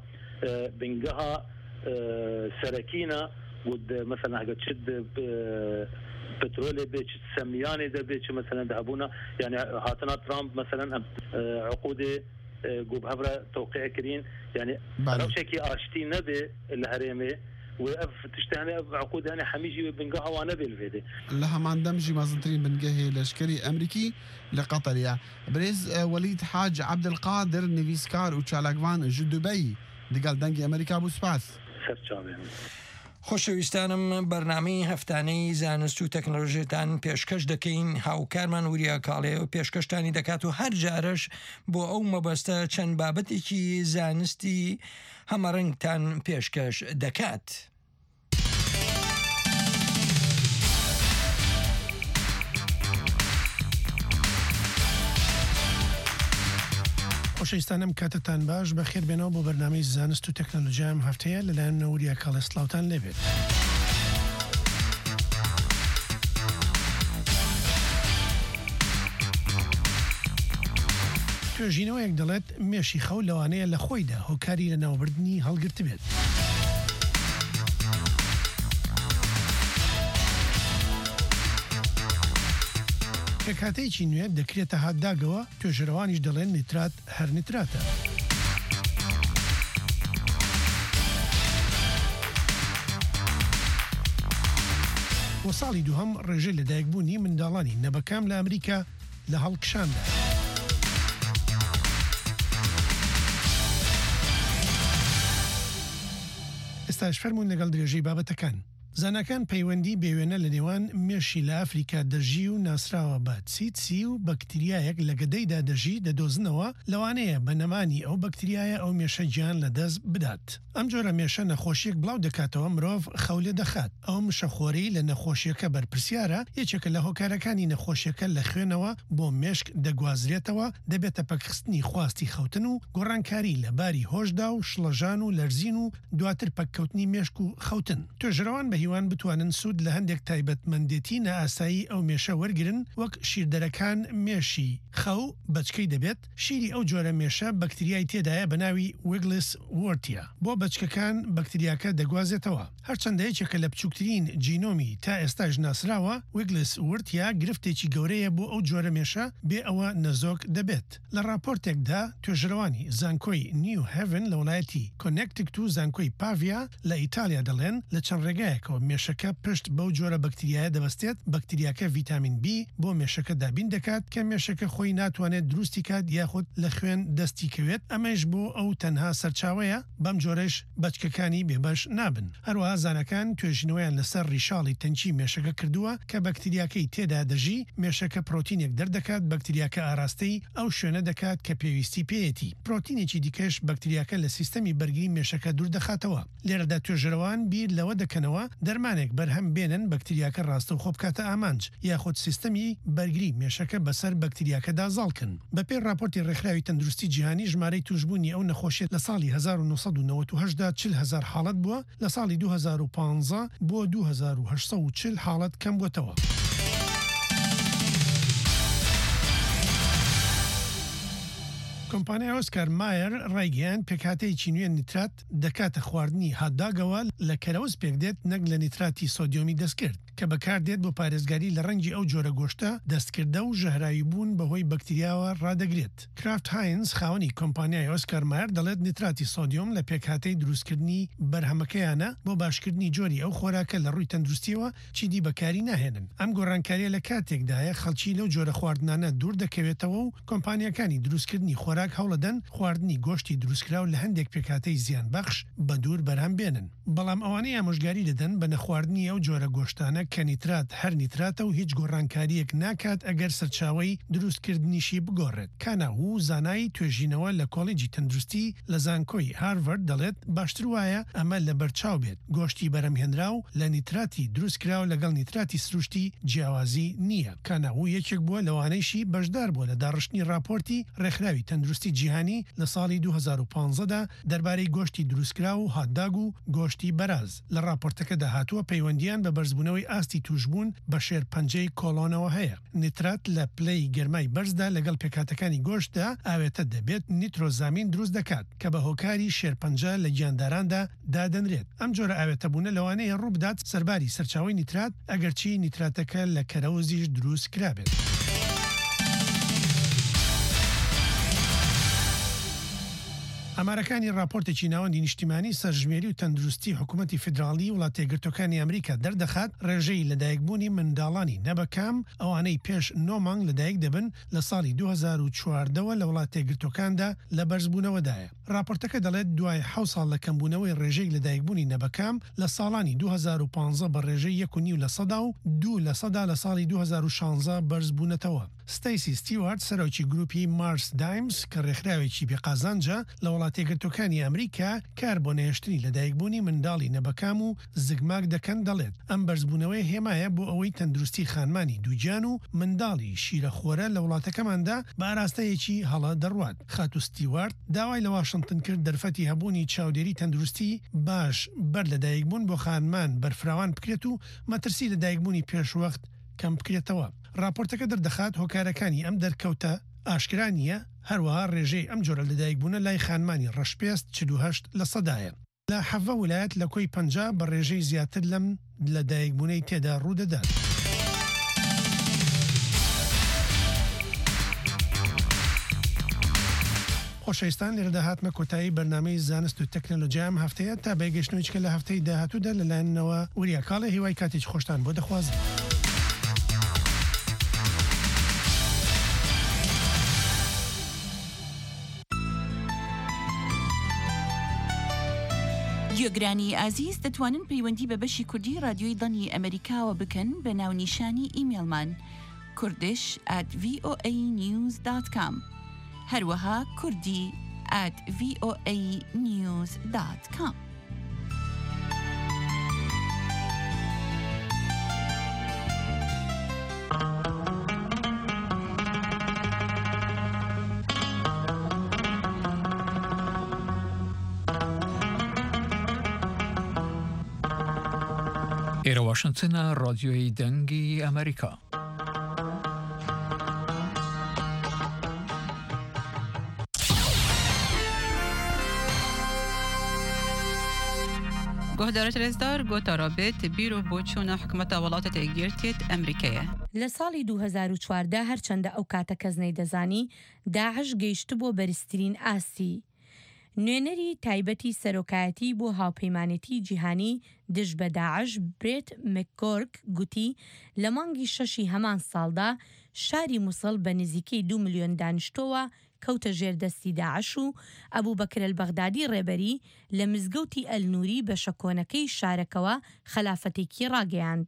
بنجها سركينة ود مثلا هجت شد بترول بيتش سمياني ده بيتش مثلا ذهبونا يعني هاتنا ترامب مثلا عقود جوب هبرة توقيع كرين يعني لو شكي اشتي نبي الهريمه واف تشتهني اف عقود هنا حميجي وبنقها وانا بالفيدي لها ما عندمجي مازنترين بنقهي لشكري امريكي لقطريا بريز وليد حاج عبد القادر نيفيسكار وتشالاكوان جو دبي دقال دنگي امريكا بو سپاس سرچاوي خۆشەویستانم بەرنامەی هەفتانەی زانست و تەکنۆلۆژیتان پێشکەش دەکەین هاوکارمان وریا کاڵێ و پێشکەشتانی دەکات و هەر جارش بۆ ئەو مەبەستە چەند بابەتێکی زانستی هەمەڕەنگتان پێشکەش دەکات. خۆشەویستانم کاتتان باش بە خێر بێنەوە بۆ بەرنامەی زانست و تەکنۆلۆژیام هەفتەیە لەلایەن نەوریا کاڵێ سڵاوتان لێبێت. توێژینەوەیەک دەڵێت مێشی خەو لەوانەیە لە خۆیدا هۆکاری لە ناوبردنی هەڵگرت بێت. کە کاتەیەکی نوێ دەکرێتە هاتداگەوە توێژەرەوانیش دەڵێن نیترات هەر نیتراتە. بۆ ساڵی دووهەم ڕێژەی لەدایکبوونی منداڵانی نەبەکام لە ئەمریکا لە هەڵکشاندا. ئێستاش فەرموون لەگەڵ درێژەی بابەتەکان. زانکان پەیوەندی بێوێنە لە نێوان مێشی لە ئەفریقا دەژی و ناسراوە بە چیتسی و بەکتریایەک لە گەدەیدا دەژی دەدۆزنەوە لەوانەیە بە نەمانی ئەو بەکتریایە ئەو مێشە گیان لە دەست بدات. ئەم جۆرە مێشە نەخۆشیەک بڵاو دەکاتەوە مرۆڤ خەولێ دەخات. ئەو مشەخۆری لە نەخۆشیەکە بەرپرسیارە یەکێکە لە هۆکارەکانی نەخۆشیەکە لە خوێنەوە بۆ مێشک دەگوازرێتەوە دەبێتە پەکخستنی خواستی خەوتن و گۆڕانکاری لە باری هۆشدا و شڵەژان و لەرزین و دواتر پەککەوتنی مێشک و خەوتن. توێژەرەوان بە هیوان بتوانن سوود لە هەندێک تایبەتمەندێتی نائاسایی ئەو مێشە وەرگرن وەک شیردەرەکان مێشی خەو بەچکەی دەبێت شیری ئەو جۆرە مێشە بەکتریای تێدایە بە ناوی ویگلس وۆرتیا بۆ بەچکەکان بەکتریاکە دەگوازێتەوە هەرچەندە یەکێکە لە بچووکترین جینۆمی تا ئێستاش ناسراوە ویگلس وۆرتیا گرفتێکی گەورەیە بۆ ئەو جۆرە مێشە بێ ئەوە نەزۆک دەبێت لە راپۆرتێکدا توێژەرەوانی زانکۆی نیو هێڤن لە وڵایەتی کۆنێکتیکت و زانکۆی پاڤیا لە ئیتالیا دەڵێن لە چەند ڕێگایەکەوە مێشەکە پشت بەو جۆرە بەکتریایە دەبەستێت بەکتریاکە ڤیتامین B بۆ مێشەکە دابین دەکات کە مێشەکە خۆی ناتوانێت دروستی کات یاخود لە خوێن دەستی کەوێت ئەمەش بۆ ئەو تەنها سەرچاوەیە بەم جۆرەش بەچکەکانی بێبەش نابن هەروەها زانەکان توێژینەوەیان لەسەر ڕیشاڵی تەنکی مێشەکە کردووە کە بەکتریاکەی تێدا دەژی مێشەکە پرۆتینێک دەردەکات بەکتریاکە ئاراستەی ئەو شوێنە دەکات کە پێویستی پێیەتی پرۆتینێکی دیکەش بەکتریاکە لە سیستەمی بەرگری مێشەکە دوور دەخاتەوە لێرەدا توێژەرەوان بیر لەوە دەکەنەوە دەرمانێک بەرهەم بێنن بەکتریاکە ڕاستە و خۆ بکاتە ئامانج یاخود سیستەمی بەرگری مێشەکە بەسەر بەکتریاکەدا زاڵکن بەپێی راپۆرتی ڕێکخراوی تەندروستی جیهانی ژمارەی توشبوونی ئەو نەخۆشیێت لە ساڵی هەزار و نۆسەد و نەوەت و هەشت دا چل هەزار حاڵەت بووە لە ساڵی دوو هەزار و پانزە بۆ دوو هەزار و هەشت سەد و چل حاڵەت کەم بووەتەوە. کۆمپانیای ئۆسکار مایر ڕایگەیان پێکهاتەیەکی نوێ نیترات دەکاتە خواردنی هاتداگەوە لە کەرەوز پێک دێت نەک لە نیتراتی سۆدیۆمی دەستکرد کە بەکاردێت بۆ پارێزگاری لە ڕەنگی ئەو جۆرە گۆشتە دەستکردە و ژەهراوی بوون بەهۆی بەکتریاوە ڕادەگرێت. کرافت هاینز خاوەنی کۆمپانیای ئۆسکار مایر دەڵێت نیتراتی سۆدیۆم لە پێکهاتەی دروستکردنی بەرهەمەکەیانە بۆ باشکردنی جۆری ئەو خۆراکە لە ڕووی تەندروستیەوە چیدی بەکاری ناهێنن. ئەم گۆڕانکاریە لە کاتێکدایە خەڵکی لەو جۆرە خواردنانە دوور دەکەوێتەوە و کۆمپانیەکانی دروستکردنی خۆراک هەوڵەدەن خواردنی گۆشتی دروستکراو لە هەندێک پێکهاتەی زیان بەخش بە دوور بەرهەم بێنن. بەڵام ئەوانەی ئامۆژگاری دەدەن بە نەخواردنی ئەو جۆرە گۆشتانە کە نیترات هەر نیتراتە و هیچ گۆڕانکاریەک ناکات ئەگەر سەرچاوی دروستکردنیشی بگۆڕێت. کاناهوو زانایی توێژینەوە لە کۆڵێجی تەندروستی لە زانکۆی هارڤارد دەڵێت باشتر وایە ئەمە لە بەرچاو بێت گۆشتی بەرەمهێنرا و لە نیتراتی دروستکراو لەگەڵ نیتراتی سروشتی جیاوازی نییە. کاناهوو یەکێک بووە لەوانەیشی بەشدار بووە لە داڕشتنی راپۆرتی ڕێکخراوی تەندروستی جیهانی لە ساڵی دوو هەزار و پانزەدا دەربارەی گۆشتی دروستکرا و هاتداگ و گۆشتی بەراز لە راپۆرتەکەدا هاتووە پەیوەندیان بە بەرزبوونەوەی ئاستی توشبوون بە شێر پەنجەی کۆڵۆنەوە هەیە. نیترات لە پلەی گەرمای بەرزدا لەگەڵ پێکاتەکانی گۆشتدا ئاوێتە دەبێت نیترۆزامین دروست دەکات کە بە هۆکاری شێرپەنجە لە گیانداراندا دادەنرێت. ئەم جۆرە ئاوێتەبوونە لەوانەیە ڕوو بدات سەرباری سەرچاوی نیترات ئەگەرچی نیتراتەکە لە کەرەوزیش دروست کرابێت. ئەمارەکانی راپۆرتێکی ناوەندی نیشتیمانی سەرژمێری و تەندروستی حکوومەتی فدراڵی وڵاتە یەکگرتووەکانی ئەمریکا دەردەخات ڕێژەی لەدایکبوونی منداڵانی نەبەکام ئەوانەی پێش نۆ مانگ لەدایک دەبن لە ساڵی دوو هەزار و چواردەوە لە وڵاتە یەکگرتووەکاندا لە بەرزبوونەوەدایە. راپۆرتەکە دەڵێت دوای حەوت ساڵ لە کەمبوونەوەی ڕێژەی لەدایکبوونی نەبەکام لە ساڵانی دوو هەزار و پانزە بە ڕێژەی یەک و نیو لە سەدا و دوو لە سەدا لە ساڵی دوو هەزار و شانزە بەرزبوونەتەوە. ستەیسی ستیوارد سەرۆکی گروپی مارس دایمز کە ڕێکخراوێکی بێقازانجە لە وڵاتە یەکگرتووەکانی ئەمریکا کار بۆ نەهێشتنی لەدایکبوونی منداڵی نەبەکام و زگماک دەکەن دەڵێت ئەم بەرزبوونەوەی هێمایە بۆ ئەوەی تەندروستی خانمانی دووجان و منداڵی شیرەخۆرە لە وڵاتەکەماندا بە ئاراستەیەکی هەڵە دەڕوات. خات و ستیوارد داوای لە واشنگتن کرد دەرفەتی هەبوونی چاودێری تەندروستی باش بەر لەدایکبوون بۆ خانمان بەرفراوان بکرێت و مەترسی لەدایکبوونی پێشوەخت کەم بکرێتەوە. راپۆرتەکە دەردەخات هۆکارەکانی ئەم دەرکەوتە ئاشکرا نییە، هەروەها ڕێژەی ئەم جۆرە لەدایکبوونە لای خانمانی ڕەشپێست چل و هەشت لە سەدایە. لە حەڤە ویلایەت لە کۆی پەنجا بە ڕێژەی زیاتر لەم لەدایکبوونەی تێدا ڕوودەدات. خۆشەویستان لێرەدا هاتمە کۆتایی بەرنامەی زانست و تەکنۆلۆژیام هەفتەیە تا بەیگەشتنەوەیچکە لە هەفتەی داهاتوودا لەلایەنەوە وریا کاڵە هیوای کاتێک خۆشتان بۆ دەخوازم. گوێگرانی ئازیز دەتوانن پەیوەندی بە بەشی کوردی رادیۆی دانی ئەمریکاوە بکەن بە ناونیشانی ئیمێلمان کوردش at voa news dot com هەروەها کوردی at voa news dot com. ئێرە واشنگتنە رادیۆی دەنگی ئەمریکا. گۆهدارە ترێزدار گۆتە ڕابێت بیرۆ بۆ چوونە حکومەتە وڵاتە یەکگرتوێت ئەمریکایە. لە ساڵی دوو هەزار و چواردە هەرچەندە ئەو کاتە کەس نەیدەزانی داعش گەیشت بۆ بەرزترین ئاستی. نوێنەری تایبەتی سەرۆکایەتی بۆ هاوپەیمانێتی جیهانی دژ بە داعش برێت مەکگۆرک گوتی لە مانگی شەشی هەمان ساڵدا شاری موسڵ بە نزیکەی دو ملیۆن دانیشتۆوە کەوتە ژێردەستی داعش و ئەبوو بەکر البەغدادی ڕێبەری لە مزگەوتی ئەلنووری بە شەکۆنەکەی شارەکەوە خەلافەتێکی ڕاگەیاند.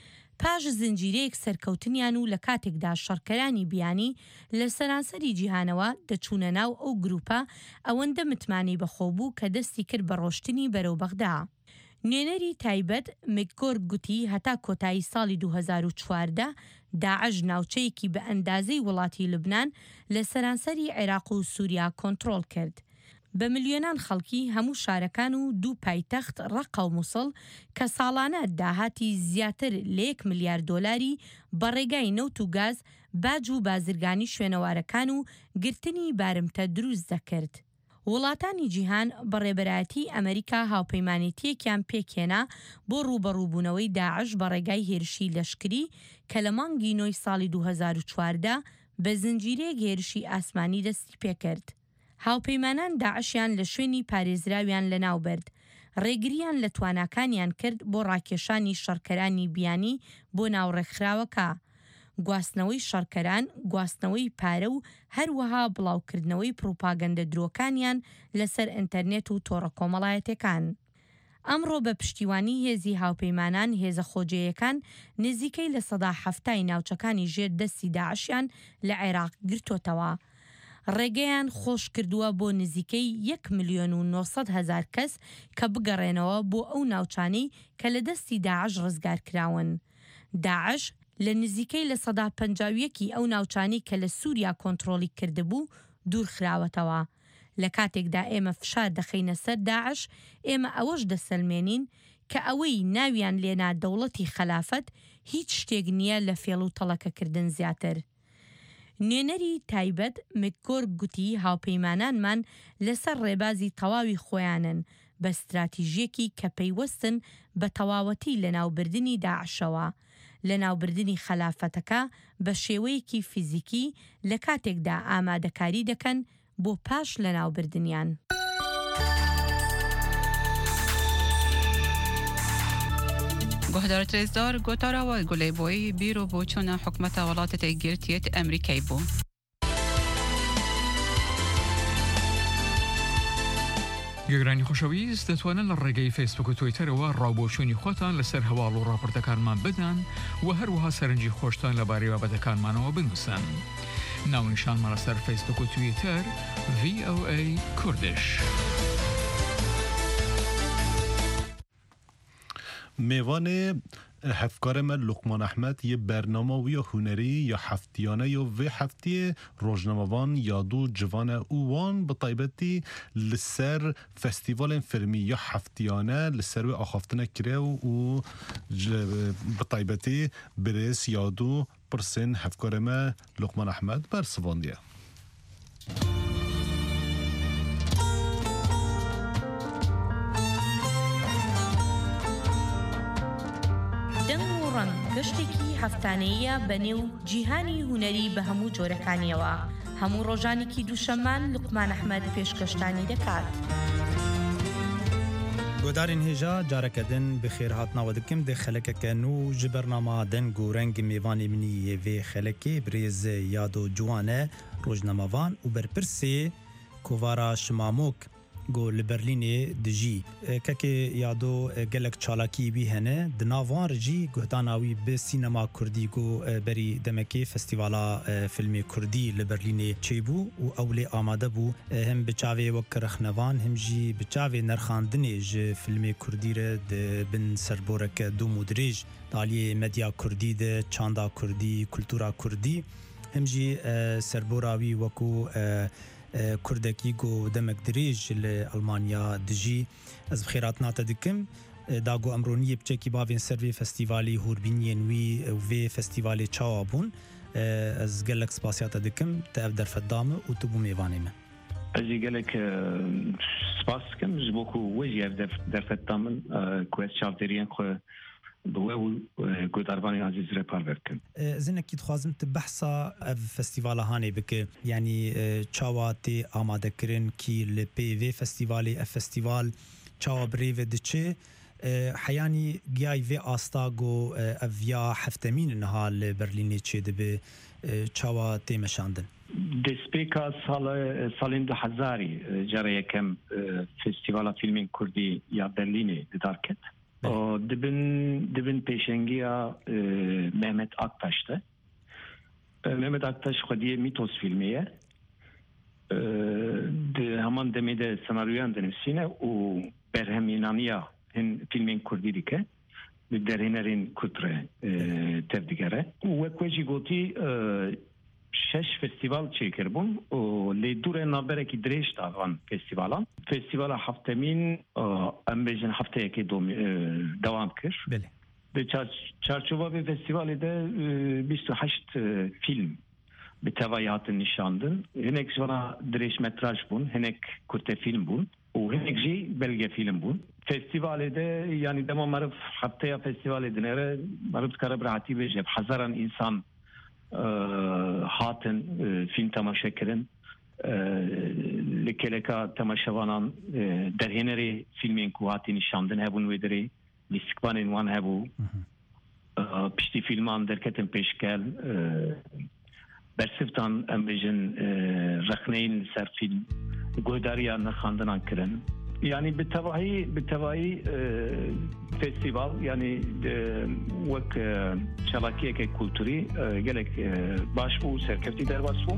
پاش زنجیرەیەک سەرکەوتنیان و لە کاتێکدا شەڕکەرانی بیانی لە سەرانسەری جیهانەوە دەچوونە ناو ئەو گروپە ئەوەندە متمانی بەخۆبوو کە دەستی کرد بە ڕۆشتنی بەرەو بەغدا. نوێنەری تایبەت مەکگۆرک گوتی هەتا کۆتایی ساڵی دوو هەزار و چواردە داعش ناوچەیەکی بە ئەندازەی وڵاتی لوبنان لە سەرانسەری عێراق و سووریا کۆنتڕۆڵ کرد. بە ملیۆنان خەڵکی هەموو شارەکان و دوو پایتەخت ڕەقە و مووسڵ کە ساڵانە داهاتی زیاتر لە یەک ملیار دۆلاری بەڕێگای نەوت و گاز باج و بازرگانی شوێنەوارەکان و گرتنی بارمتە دروست دەکرد. وڵاتانی جیهان بەڕێبەرایەتی ئەمریکا هاوپەیمانێتیەکیان پێکێنا بۆ ڕوبەڕووبوونەوەی داعش بەڕێگای هێرشی لەشکری کە لە مانگی نۆی ساڵی دوو هەزار و چواردە بە زنجیرەیەک هێرشی ئاسمانی دەستی پێکرد. هاوپەیمانان داعشیان لە شوێنی پارێزراویان لەناوبرد. ڕێگریان لە تواناکانیان کرد بۆ ڕاکێشانی شەڕکەرانی بیانی بۆ ناوڕێکخراوەکە، گواستنەوەی شەڕکەران، گواستنەوەی پارە و هەروەها بڵاوکردنەوەی پروپاگەندە درۆکانیان لەسەر ئینتەرنێت و تۆڕە کۆمەڵایەتەکان. ئەمڕۆ بە پشتیوانی هێزی هاوپەیمانان هێزە خۆجێیەکان نزیکەی لە سەدا هەفتای ناوچەکانی ژێر دەستی داعشیان لە عێراق گرتوتەوە. ڕێگەیان خۆش کردووە بۆ نزیکەی یەک ملیۆن و نۆسەد هەزار کەس کە بگەڕێنەوە بۆ ئەو ناوچانەی کە لە دەستی داعش ڕزگار کراون. داعش لە نزیکەی لە سەدا پەنجاویەکی ئەو ناوچانی کە لە سووریا کۆنتڕۆڵی کردبوو دوور خراوەتەوە. لە کاتێکدا ئێمە فشار دەخەینە سەر داعش ئێمە ئەوەش دەسەلمێنین کە ئەوەی ناویان لێنا دەوڵەتی خەلافەت هیچ شتێک نییە لە فێڵ و تەڵەکەکردن زیاتر. نوێنەری تایبەت مەکگۆرک گوتی هاوپەیمانانمان لەسەر ڕێبازی تەواوی خۆیانن بە استراتیژیەکی کە پەیوەستن بە تەواوەتی لە ناوبردنی داعشەوە، لە ناوبردنی خەلافەتەکە بە شێوەیەکی فیزیکی لە کاتێکدا ئامادەکاری دەکەن بۆ پاش لە ناوبردنیان. گهدار تریزدار گوتارا و گلی بوی بیرو بوچون حکمت ولایت تگیرتیت امریکایی بو. گەگرانی خۆشەویست دەتوانن لە ڕێگەی فیسبوک و تویتەرەوە ڕاوبۆچوونی خۆتان لەسەر هەواڵ و ڕاپۆرتەکانمان بدەن و هەروەها سەرنجی خۆشتان لەبارەی بابەتەکانمانەوە بنووسن. ناونیشانمان لەسەر فیسبوک و تویتەر وی ئۆ ئەی کوردش. میوان هفکار من لقمان احمد یه برنامه و یا هنری یا هفتیانه یا و هفتی روزنامه‌وان یا دو جوان اوان به طیبتی لسر فستیوال فیلمی یا هفتیانه لسر و آخافتنه کره و به طیبتی برس یا دو پرسن هفکار من لقمان احمد بر سواندیه. گەشتێکی هەفتانەیە بەنێو جیهانی هونەری بە هەموو جۆرەکانیەوە. هەموو ڕۆژانێکی دووشەمان لوقمان ئەحمەد پێشکەشتانی دەکات. گۆدارین هێژا جارەکەدن بخێر هاتناوە دکم دێ خەلەکەکە و ji بەرنامە دەنگ و ڕەنگ میوانی منی vê xelekê birêz yad û ciwan e rojnamevan û berpirsê kovara Şimamok گو لبرلینê dijî kekê yado gelek çalakî bî hene di nav wan re jî guhdan wî bi sînema Kurdî got berî demekê festîvala filmê Kurdî li Berlînê çêbû û ew lê amade bû hem bi çavê wek rexnevan hem jî bi çavê nerxandinê ji filmê Kurdî re di bin serboreke dûm û dirêj daliyê medya Kurdî de çanda Kurdî kultura Kurdî hem jî serbora wî wekû کردکی گو دمک دریج لألمانیا دجی از بخیرات ناتا دکم داگو امرونی بچکی باوین سروی فستیوالی هوربینین وی وی فستیوالی چاوا بون از گلک سپاسیاتا دکم تا اف درفت دامه و تو بو میوانه من ازی گلک سپاس کم جبوکو وجی اف درفت دامن کویت چاودرین خو بوه گوداروانی عزیز را پارورد کن. زنه کی خوازم تبحثا اف فستیوالا هانی بکه یعنی چاوا تی آماده کرن کی لپی وی فستیوالی اف فستیوال چاوا بریو دچه حیانی گیای وی آستاگو اف یا هفتمین نها لبرلینی چه دبه چاوا تی مشاندن. دسپیکا سال سالین دو هزاری جاره یکم فستیوالا فیلمین کردی یا برلینی دار کت. دبن دبن پیشنگیا مهمت آکتاش'tı. Mehmet Aktaş خودیه میتوس فیلمیه. de hemen demede senaryoyan denilsine o berheminaniya hin filmin Kurdî ke de derhinerin kutre tevdigere. Ve kweji goti شش فستیوال چیکربون و لیدور نابرکی درشت آوان فستیوالا فستیوالا هفتمین ام بیشن هفته یکی دوام کر بله به چارچوبه به فستیوالی ده بیست و هشت فیلم به توایات نشاندن هنک شونا درش متراژ بون هنک کرت فیلم بون و هنک جی بلگه فیلم بون فستیوالی ده یعنی دما معرف هفته یا فستیوالی دنره معرف کار براتی بشه هزاران انسان هاتن فیلم تماشا کردن لکلکا تماشاوانان درهنری فیلمین کو هاتی نشاندن هبون و دری لیسکبانین وان هبو پشتی فیلمان درکتن پیشکل برسفتان امریجن رخنین سر فیلم گوهداریا نخاندنان کرن yani بالتبعي بالتبعي فيستيفال يعني وك شبكه كولتوري جالك باشبو سركفتي در باشبو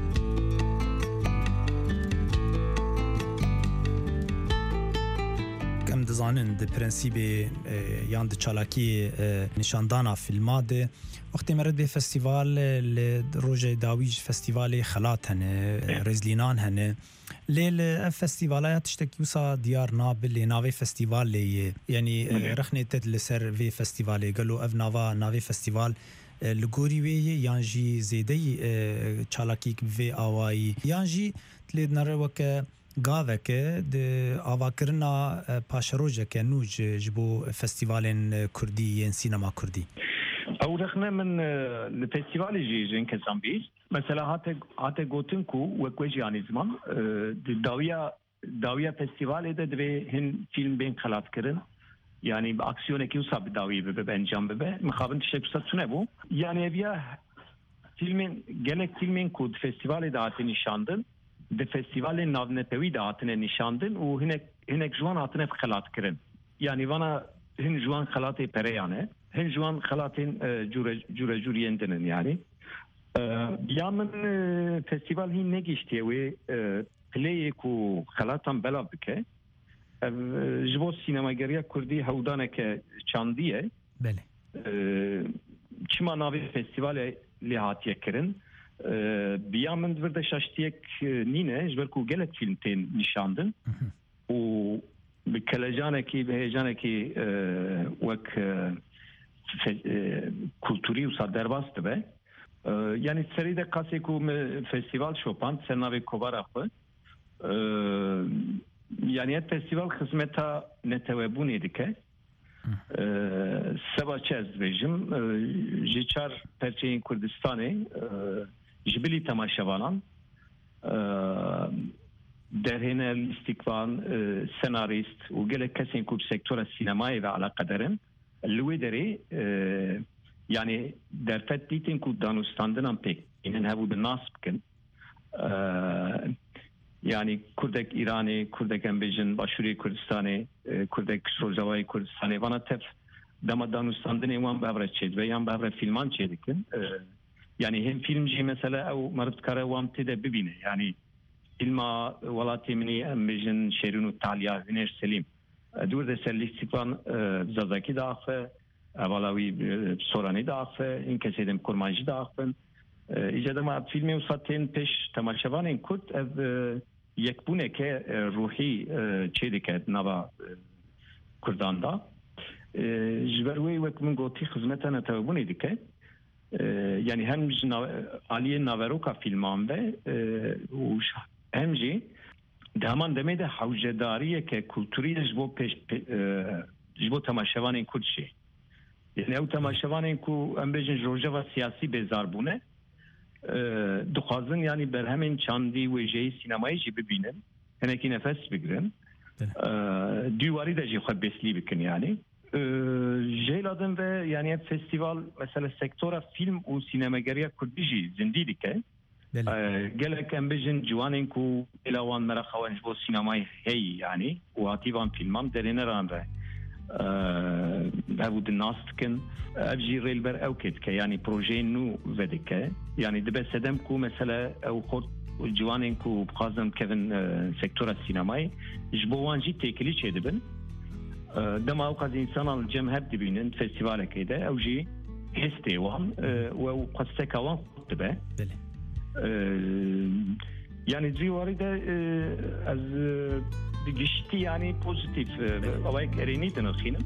كم دزانن د پرنسيبي يان د چالاكي نشاندانا فيلما ده وقتی مرد به فستیوال روژه داویج فستیوال خلات هنه رزلینان هنه لیل فستیوالات تشتکی وسا دیار ناب لی ناوی فستیوال لی یعنی رخنه تد لسر وی فستیوال گلو اف ناوا ناوی فستیوال لگوری وی یانجی زیدی چالاکی وی آوایی یانجی تلید نره وک گاوه که د آواکرنا پاشروجه که نوج جبو فستیوالن کردی ین سینما کردی او رخنا من الفستيفال جي جين كزامبيز مثلا هات هات غوتنكو وكوجي اني زمان داويا داويا فستيفال ده دبي هن فيلم بين خلاص كرن yani aksiyoneki usab davi be enjam be mukhaben tişeküsa tune bu yani evya filmin gelek filmin kud festivali daati nişandın de festivalin navnetevi daatine nişandın u hinek hinek juan hatine xalat kirin yani vana hin juan xalatı pereyane hin juan xalatin jure jure juriyendinin yani yamın festival hin ne geçti ve play ku xalatan bela bike جبو سینماگریه کردی هودانه که چاندیه بله چما ناوی فستیوال لحاتیه کرن بیامند ورده شاشتیک نینه جبر کو گلت فیلم تین نشاندن و بکلجانه کی بهجانه کی وک külturi u saderbast be yani seride kase ku festival şopan senavi kovara xwe yani hep festival hizmeta netewebuni dike seba çez rejim jiçar perçeyin Kurdistan'ı jibili temaşavanan derhine istikvan senarist u gelek kesin ku sektora sinemaya ve alakadarın lüvederi yani derfet ditin ku danustandınan pek inen hevu de nasbkin yani Kurdek İrani, Kurdek Embejin, Başuri Kurdistan'ı, Kurdek Rojava'yı Kurdistan'ı bana tef damadanustandın evan bavret çed ve yan bavret filman çedikin. Yani hem filmci mesela o marıt kara vamti de bibine. Yani filma valatimini Embejin Şerinu Talya Hüner Selim. Dur de sellistikvan Zazaki da afe, Avalavi Sorani da afe, inkesedim kurmancı da afen. İcadama filmi usatin peş temaşavanın Kurd ev yekbune ke ruhi çedike nava Kurdan'da. Jverwe ve kumun goti hizmetine tevbune dike. Yani hem Aliye Naveroka filman ve hemci daman demede havcedariye ke külturiye jbo peş jbo temaşavanın Kurd şey. Yani ev temaşavanın ku embejin Rojava siyasi bezarbune. Duxazın yani berhemin çandi ve jeyi sinemayı jî bibînin hinekî nefes bigirin duvarî de jî xwe beslî bikin yani jêladin ve yani hep festival mesela sektora film û sinemageriya Kurdî jî zindî dike gelek em bijin ciwanên ku êla wan me re xewen ji bo sinemayê heyî yani û hatîvan filman derêne ran re ev di nas dikin ev jî rêlber ew kê dike yani projeyên nû vedike yani dibe sedem ku mesela ew xort ciwanên ku bixwazin bikevin sektora sinemayê ji bo wan jî têkilî çêdibin dema ew qaz însanan li cem hep dibînin festivalekê de ew jî hestê wan û ew qesteka wan xurt dibe yani ciwarî de ez giştî yani pozitif awayek erênî dinixînim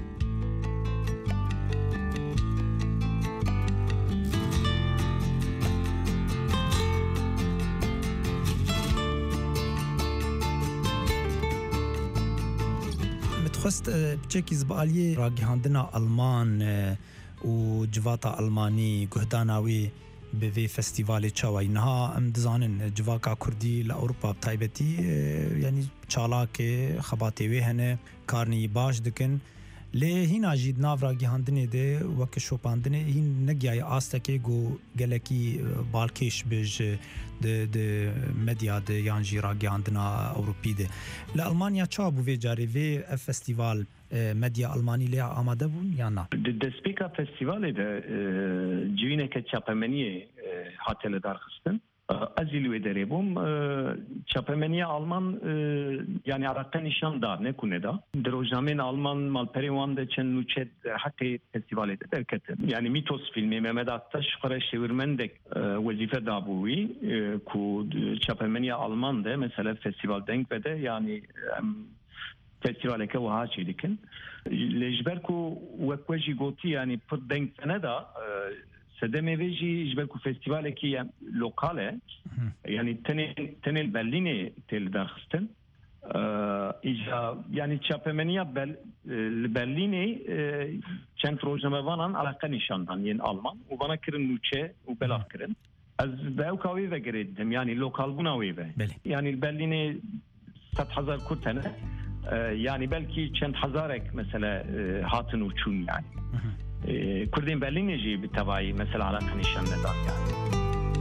خست بچکی زبالیه راگهاندنا آلمان و جواتا آلمانی گهداناوی به وی فستیوال چاوی نها ام دزانن جواکا کردی لأوروپا بتایبتی یعنی چالاک خباتی وی هنه کارنی باش دکن لی هینا جید ناو راگهاندنه ده وک شوپاندنه هین نگیای آستکه گو گلکی بالکش بج de de medya de yanjî ragihandina Ewropî de li Almanya çawa bû vê carê vê ev festîval medya Almanî lê amade bûn yan na di destpêka festîvalê de civîneke çapemeniyê hate li darxistin ez jî li wê derê bûm çapemeniya Alman yani Araqê nîşan da ne ku ne da di rojnameyên Alman malperên wan de çend nûçe hekê festîvalê de derketin yani Mitos filmê Mehmet Aktaş xwe şêwirmendek wezîfe dabû wî ku çapemeniya Alman de mesela festîval denk vede yani festivaleke wiha çê dikin lê ji ber ku wek we jî gotî yani pir denk ne da sedemê vê jî ji ber ku festîvalekî lokal e yani tenê tenê Berlînê tê li darxistin îca yani çapemeniya li Berlînê çend rojnamevanan Araqê nîşandan yên Alman û bana kirin nûçe û belav kirin ez bi ewka wê vegerê didim yani lokalbûna wê ve yani li Berlînê sed hezar Kurd hene yani belki çend hazarek mesela hatın uçun yani. Kurdin Berlineci bir tavayı mesela alakalı nişan nedan yani.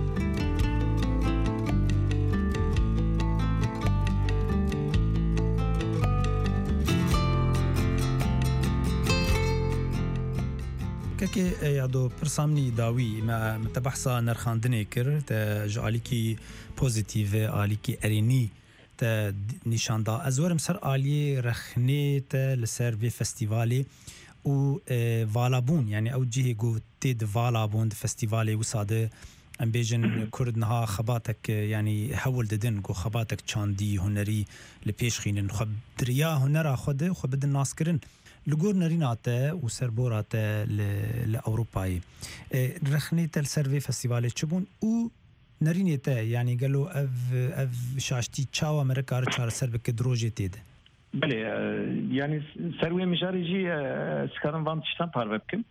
که یادو پرسامنی داوی ما متبحثا نرخاندنی کر تا جالیکی پوزیتیو آلیکی ارینی تا نشاندا ازورم سر آلی رخنه تا لسر وی فستیوالی و والابون يعني او جهه گو تید والابون فستیوالی و ساده ام بیجن کردنها خباتك يعني حول ددن گو خباتك چاندی هنری لپیش خینن خب دریا هنرا خود خب بدن ناس کرن لگور نریناته و سربوراته لأوروبایی رخنیت السروی فستیوالی چبون او نرینیته يعني قالوا اف اف شاشتي تشاو امريكا رچار سربك دروجي تيده بله يعني سروي مجاريجي سكرن وان تشتان باربكم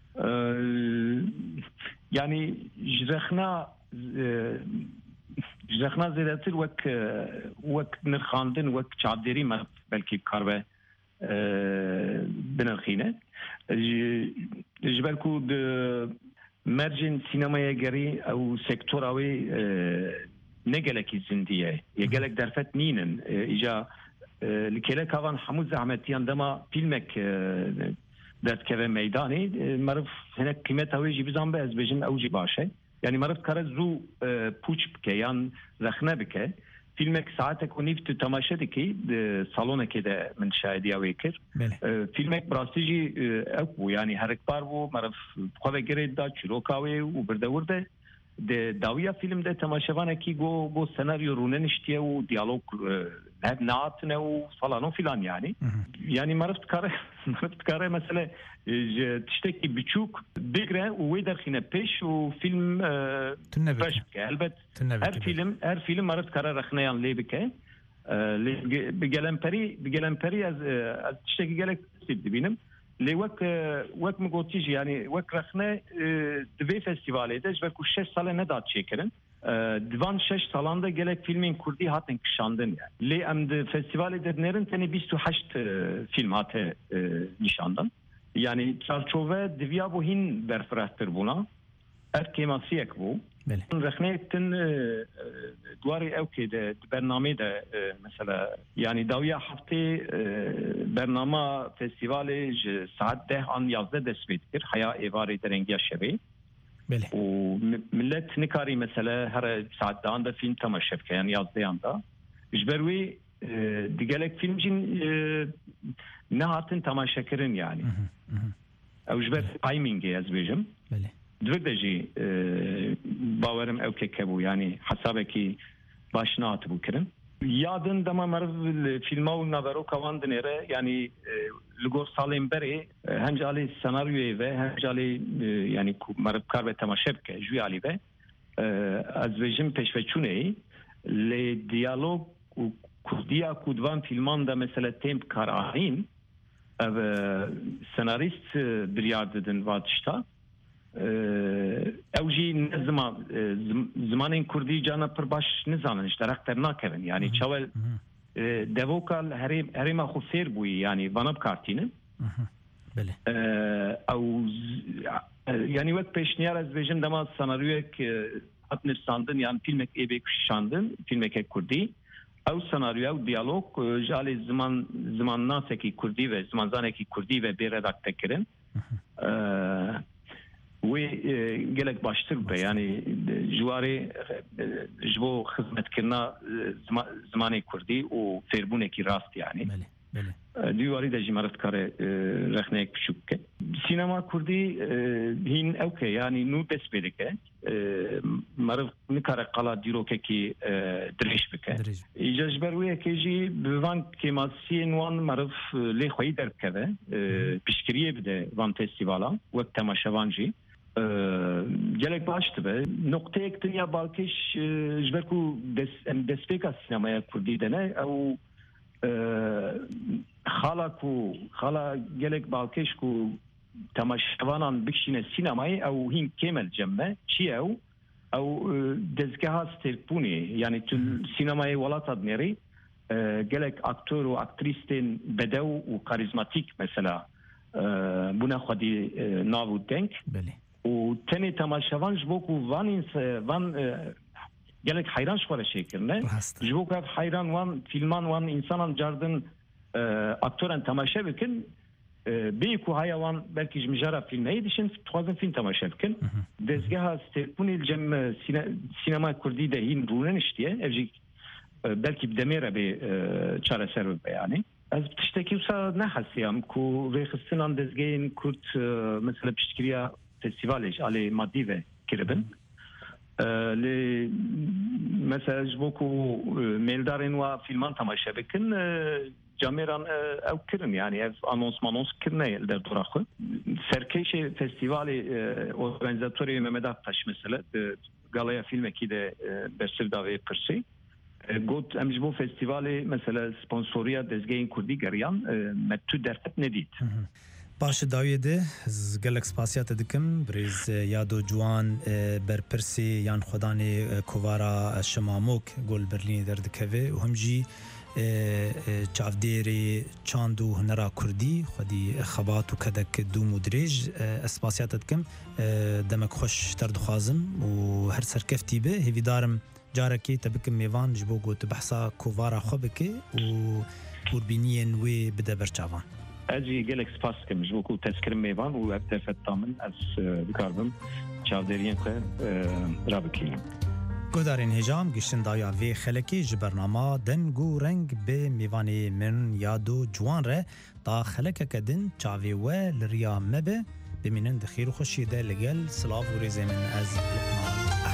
يعني جرخنا جرخنا زيادتر وك وك نرخاندن وك تعديري ما بلكي كاربه بنرخينه جبالكو د مرجن سينمايا جري او سيكتوراوي نقلك زنديه يقلك درفت نينن اجا لكلا كافان حمود زعمتي عندما فيلمك دات كذا ميداني مرف هناك قيمتها ويجي بزعم باز بجن اوجي باشي يعني مرف كرزو بوش بك يعني رخنا بك فيلمك ساعتك ونيفت تماشتكي صالونه كده من شاهديه ويكر فيلمك براستيجي اكو يعني هرك بارو مرف خوي جريد دا چروكاوي وبردورده د داویا فیلم ده تماشاوانه کی گو گو سناریو رونن اشتیه و دیالوگ هب نعتنه و فلان filan yani. Yani marft kare marft kare mesela tişteki biçuk bigre و ويدر خينا بيش و فيلم باش elbet her film her film marft kare رخنيان ليبكه بجلمبري بجلمبري از از tişteki gelek benim لي وك وك مقوتيجي يعني وك رخنه دبي فستيفالي ده جبر كو شش سال ندات شكرن divan şeş salanda gelek filmin kurdi hatin kışandın yani. Le am de festivali de nerin tane بیست و هشت film hate nişandan. Yani çarçove divya bu hin berfrahtır buna. Erkemasiyek bu. Rexnetin duvarı evki de bername de mesela yani davya hafte bernama festivali saat ده an yazda desvettir. Haya evari derengiya şevi. وملت نكاري مثلا هر ساعات دان ده فيلم تماشف كان يازديان ده جبروي ديجالك فيلم جين نهاتن تماشكرن يعني او جبر تايمينج از بيجم دوجي باورم او كيكبو يعني حسابكي باشنات بو كرن yadın dama marv filma u navero kavan dinere yani lugor salim beri hencali senaryoyu ve hencali yani marv karbe tamaşebke juyali ve azvejim peşveçuneyi le diyalog u kurdiya kudvan filman da mesela temp karahin ev senarist biryardedin vadişta اوجي نظم زمان كردي جانا پر باش نزانن اشتراك ترنا كevin yani çavel devokal هري هري ما خو فير بوي يعني vanab kartine بله او yani vek peşniyar az vejin dama senaryoyek hat nefsandın yani filmek ebe kuşandın filmek kurdi او senaryo diyalog jali zaman zaman naseki kurdi ve zaman zaneki kurdi ve bir redakte kirin وی گلک باشتر به یعنی جواری جبو خدمت کردن زمانی کردی و فیربونه کی راست یعنی دیواری داشتی مرد کاره رخنه یک پشوک که سینما کردی هین اوکی یعنی نو دست بده که مرد نکاره قلا دیروکه کی درش بکه ایجاج برویه که جی بوان که ماسی نوان مرد لی خویی درک که پیشکریه بده وان فستیوالا وقت تماشاوانجی gelek baştı be. Nokta ektin ya balkiş jberku despeka sinemaya kurdi dene o hala ku hala gelek balkiş ku tamaşavanan bikşine sinemayı o hin kemel cemme çiyev o dezgaha sterpuni yani tüm sinemayı valat adneri gelek aktör و aktristin bedew و karizmatik mesela buna xwedî nav û denk û tenê temaşevan ji bo ku van van gelek heyran ji xwe re şêkirine ji bo ku ev heyran wan filman wan insanan cardin aktoran temaşe bikin bê ku haya wan belkî ji mijara filmeyê dişin dixwazin film temaşe bikin dezgeha stêrpûnê cem sînema Kurdî de hîn rûnin iştiye ev jî belkî bi demêre bê çareser bibe yani ez tiştekî wisa nehesiyam ku vêxistinan dezgehên Kurd mesela piştgiriya festivalê ji alê maddî ve kiribin lê mesela ji bo ku mêldarên wa filman temaşe bikin cameran ew kirin yani ev anons manons kirine li derdora xwe serkêşê festivalê organizatörê Mehmet Aktaş mesela galaya filmekî de bersiv davê pirsî got em ji bo festivalê mesela sponsoriya dezgehên Kurdî geriyan me tu derfet nedît باش داویه ده گلک سپاسیات دکم بریز یادو جوان برپرسی یان خدانی کوارا شماموک گل برلین دردکوه و همجی چافدیری چاندو هنرا کردی خودی خبات و کدک دو مدرج سپاسیات دکم دمک خوش تر دخوازم و هر سرکفتی به هیوی دارم جارکی تبکم میوان جبو گوت بحثا کوارا خوبکه و قربینین وی بده برچاوان اجي gelek spas kim ji ku tezkirim mêvan û ev tefetta min ez dikarbim çavderiyên xwe rabikînim. Guhdarên hêjam giştin daya vê xelekê ji bernama deng û reng bê mêvanê min yado ciwan re da xelekeke din çavê we li riya me be bimînin di xêr û xweşiyê de li gel silav û rêzê min ez Luqman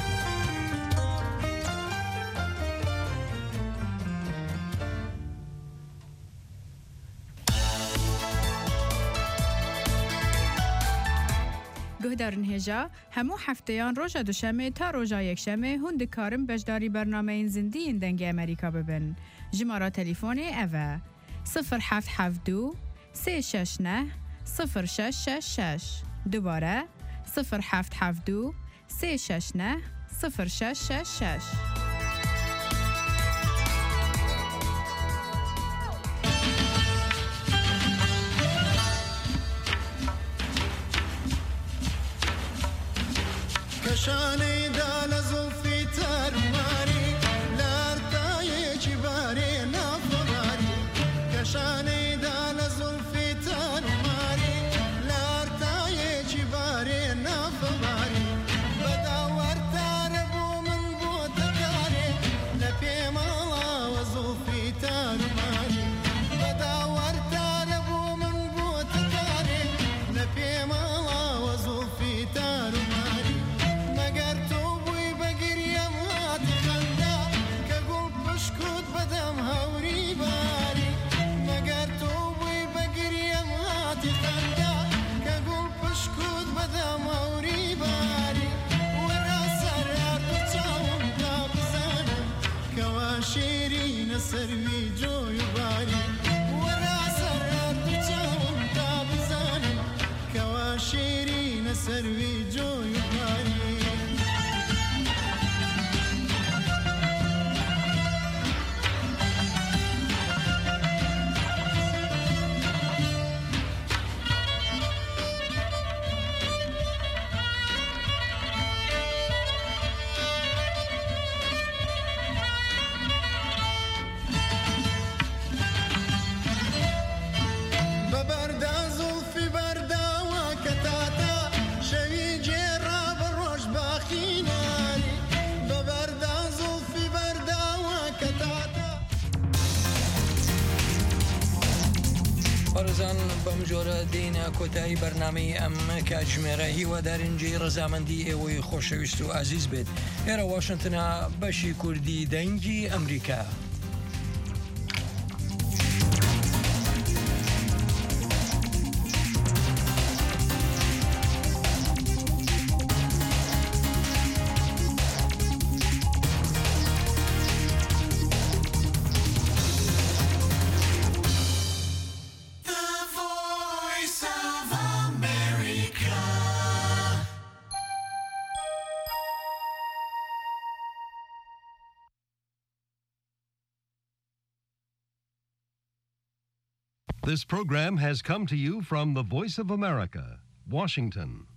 گهدارن هجا همو هفتهان روژا دوشمه تا روژا یکشمه هون دکارم بجداری برنامه این زندین دنگ امریکا ببن جمارا تلیفون اوه صفر هفت هفت دو سه شش نه صفر شش شش شش دوباره صفر هفت هفت دو سه شش نه صفر شش شش شش کشانی دال زلفی ترماری لرتای جباری نفباری کشانی دال زلفی ترماری لرتای جباری نفباری بداور تربو من بود کاری لپی مالا و زلفی ترماری بداور تربو من بود کاری لپی مالا و زلفی ترماری سروی جوی باری ورا سرار بچاوم تا بزنم کوا شیرین سروی جوی باری بەڕێزان بەم جۆرە دێنە کۆتایی بەرنامەی ئەم کاتژمێرە هیوادارنجی ڕەزامەندی ئێوەی خۆشەویست و ئازیز بێت ئێرە واشنگتنە بەشی کوردی دەنگی ئەمریکا. This program has come to you from the Voice of America, Washington.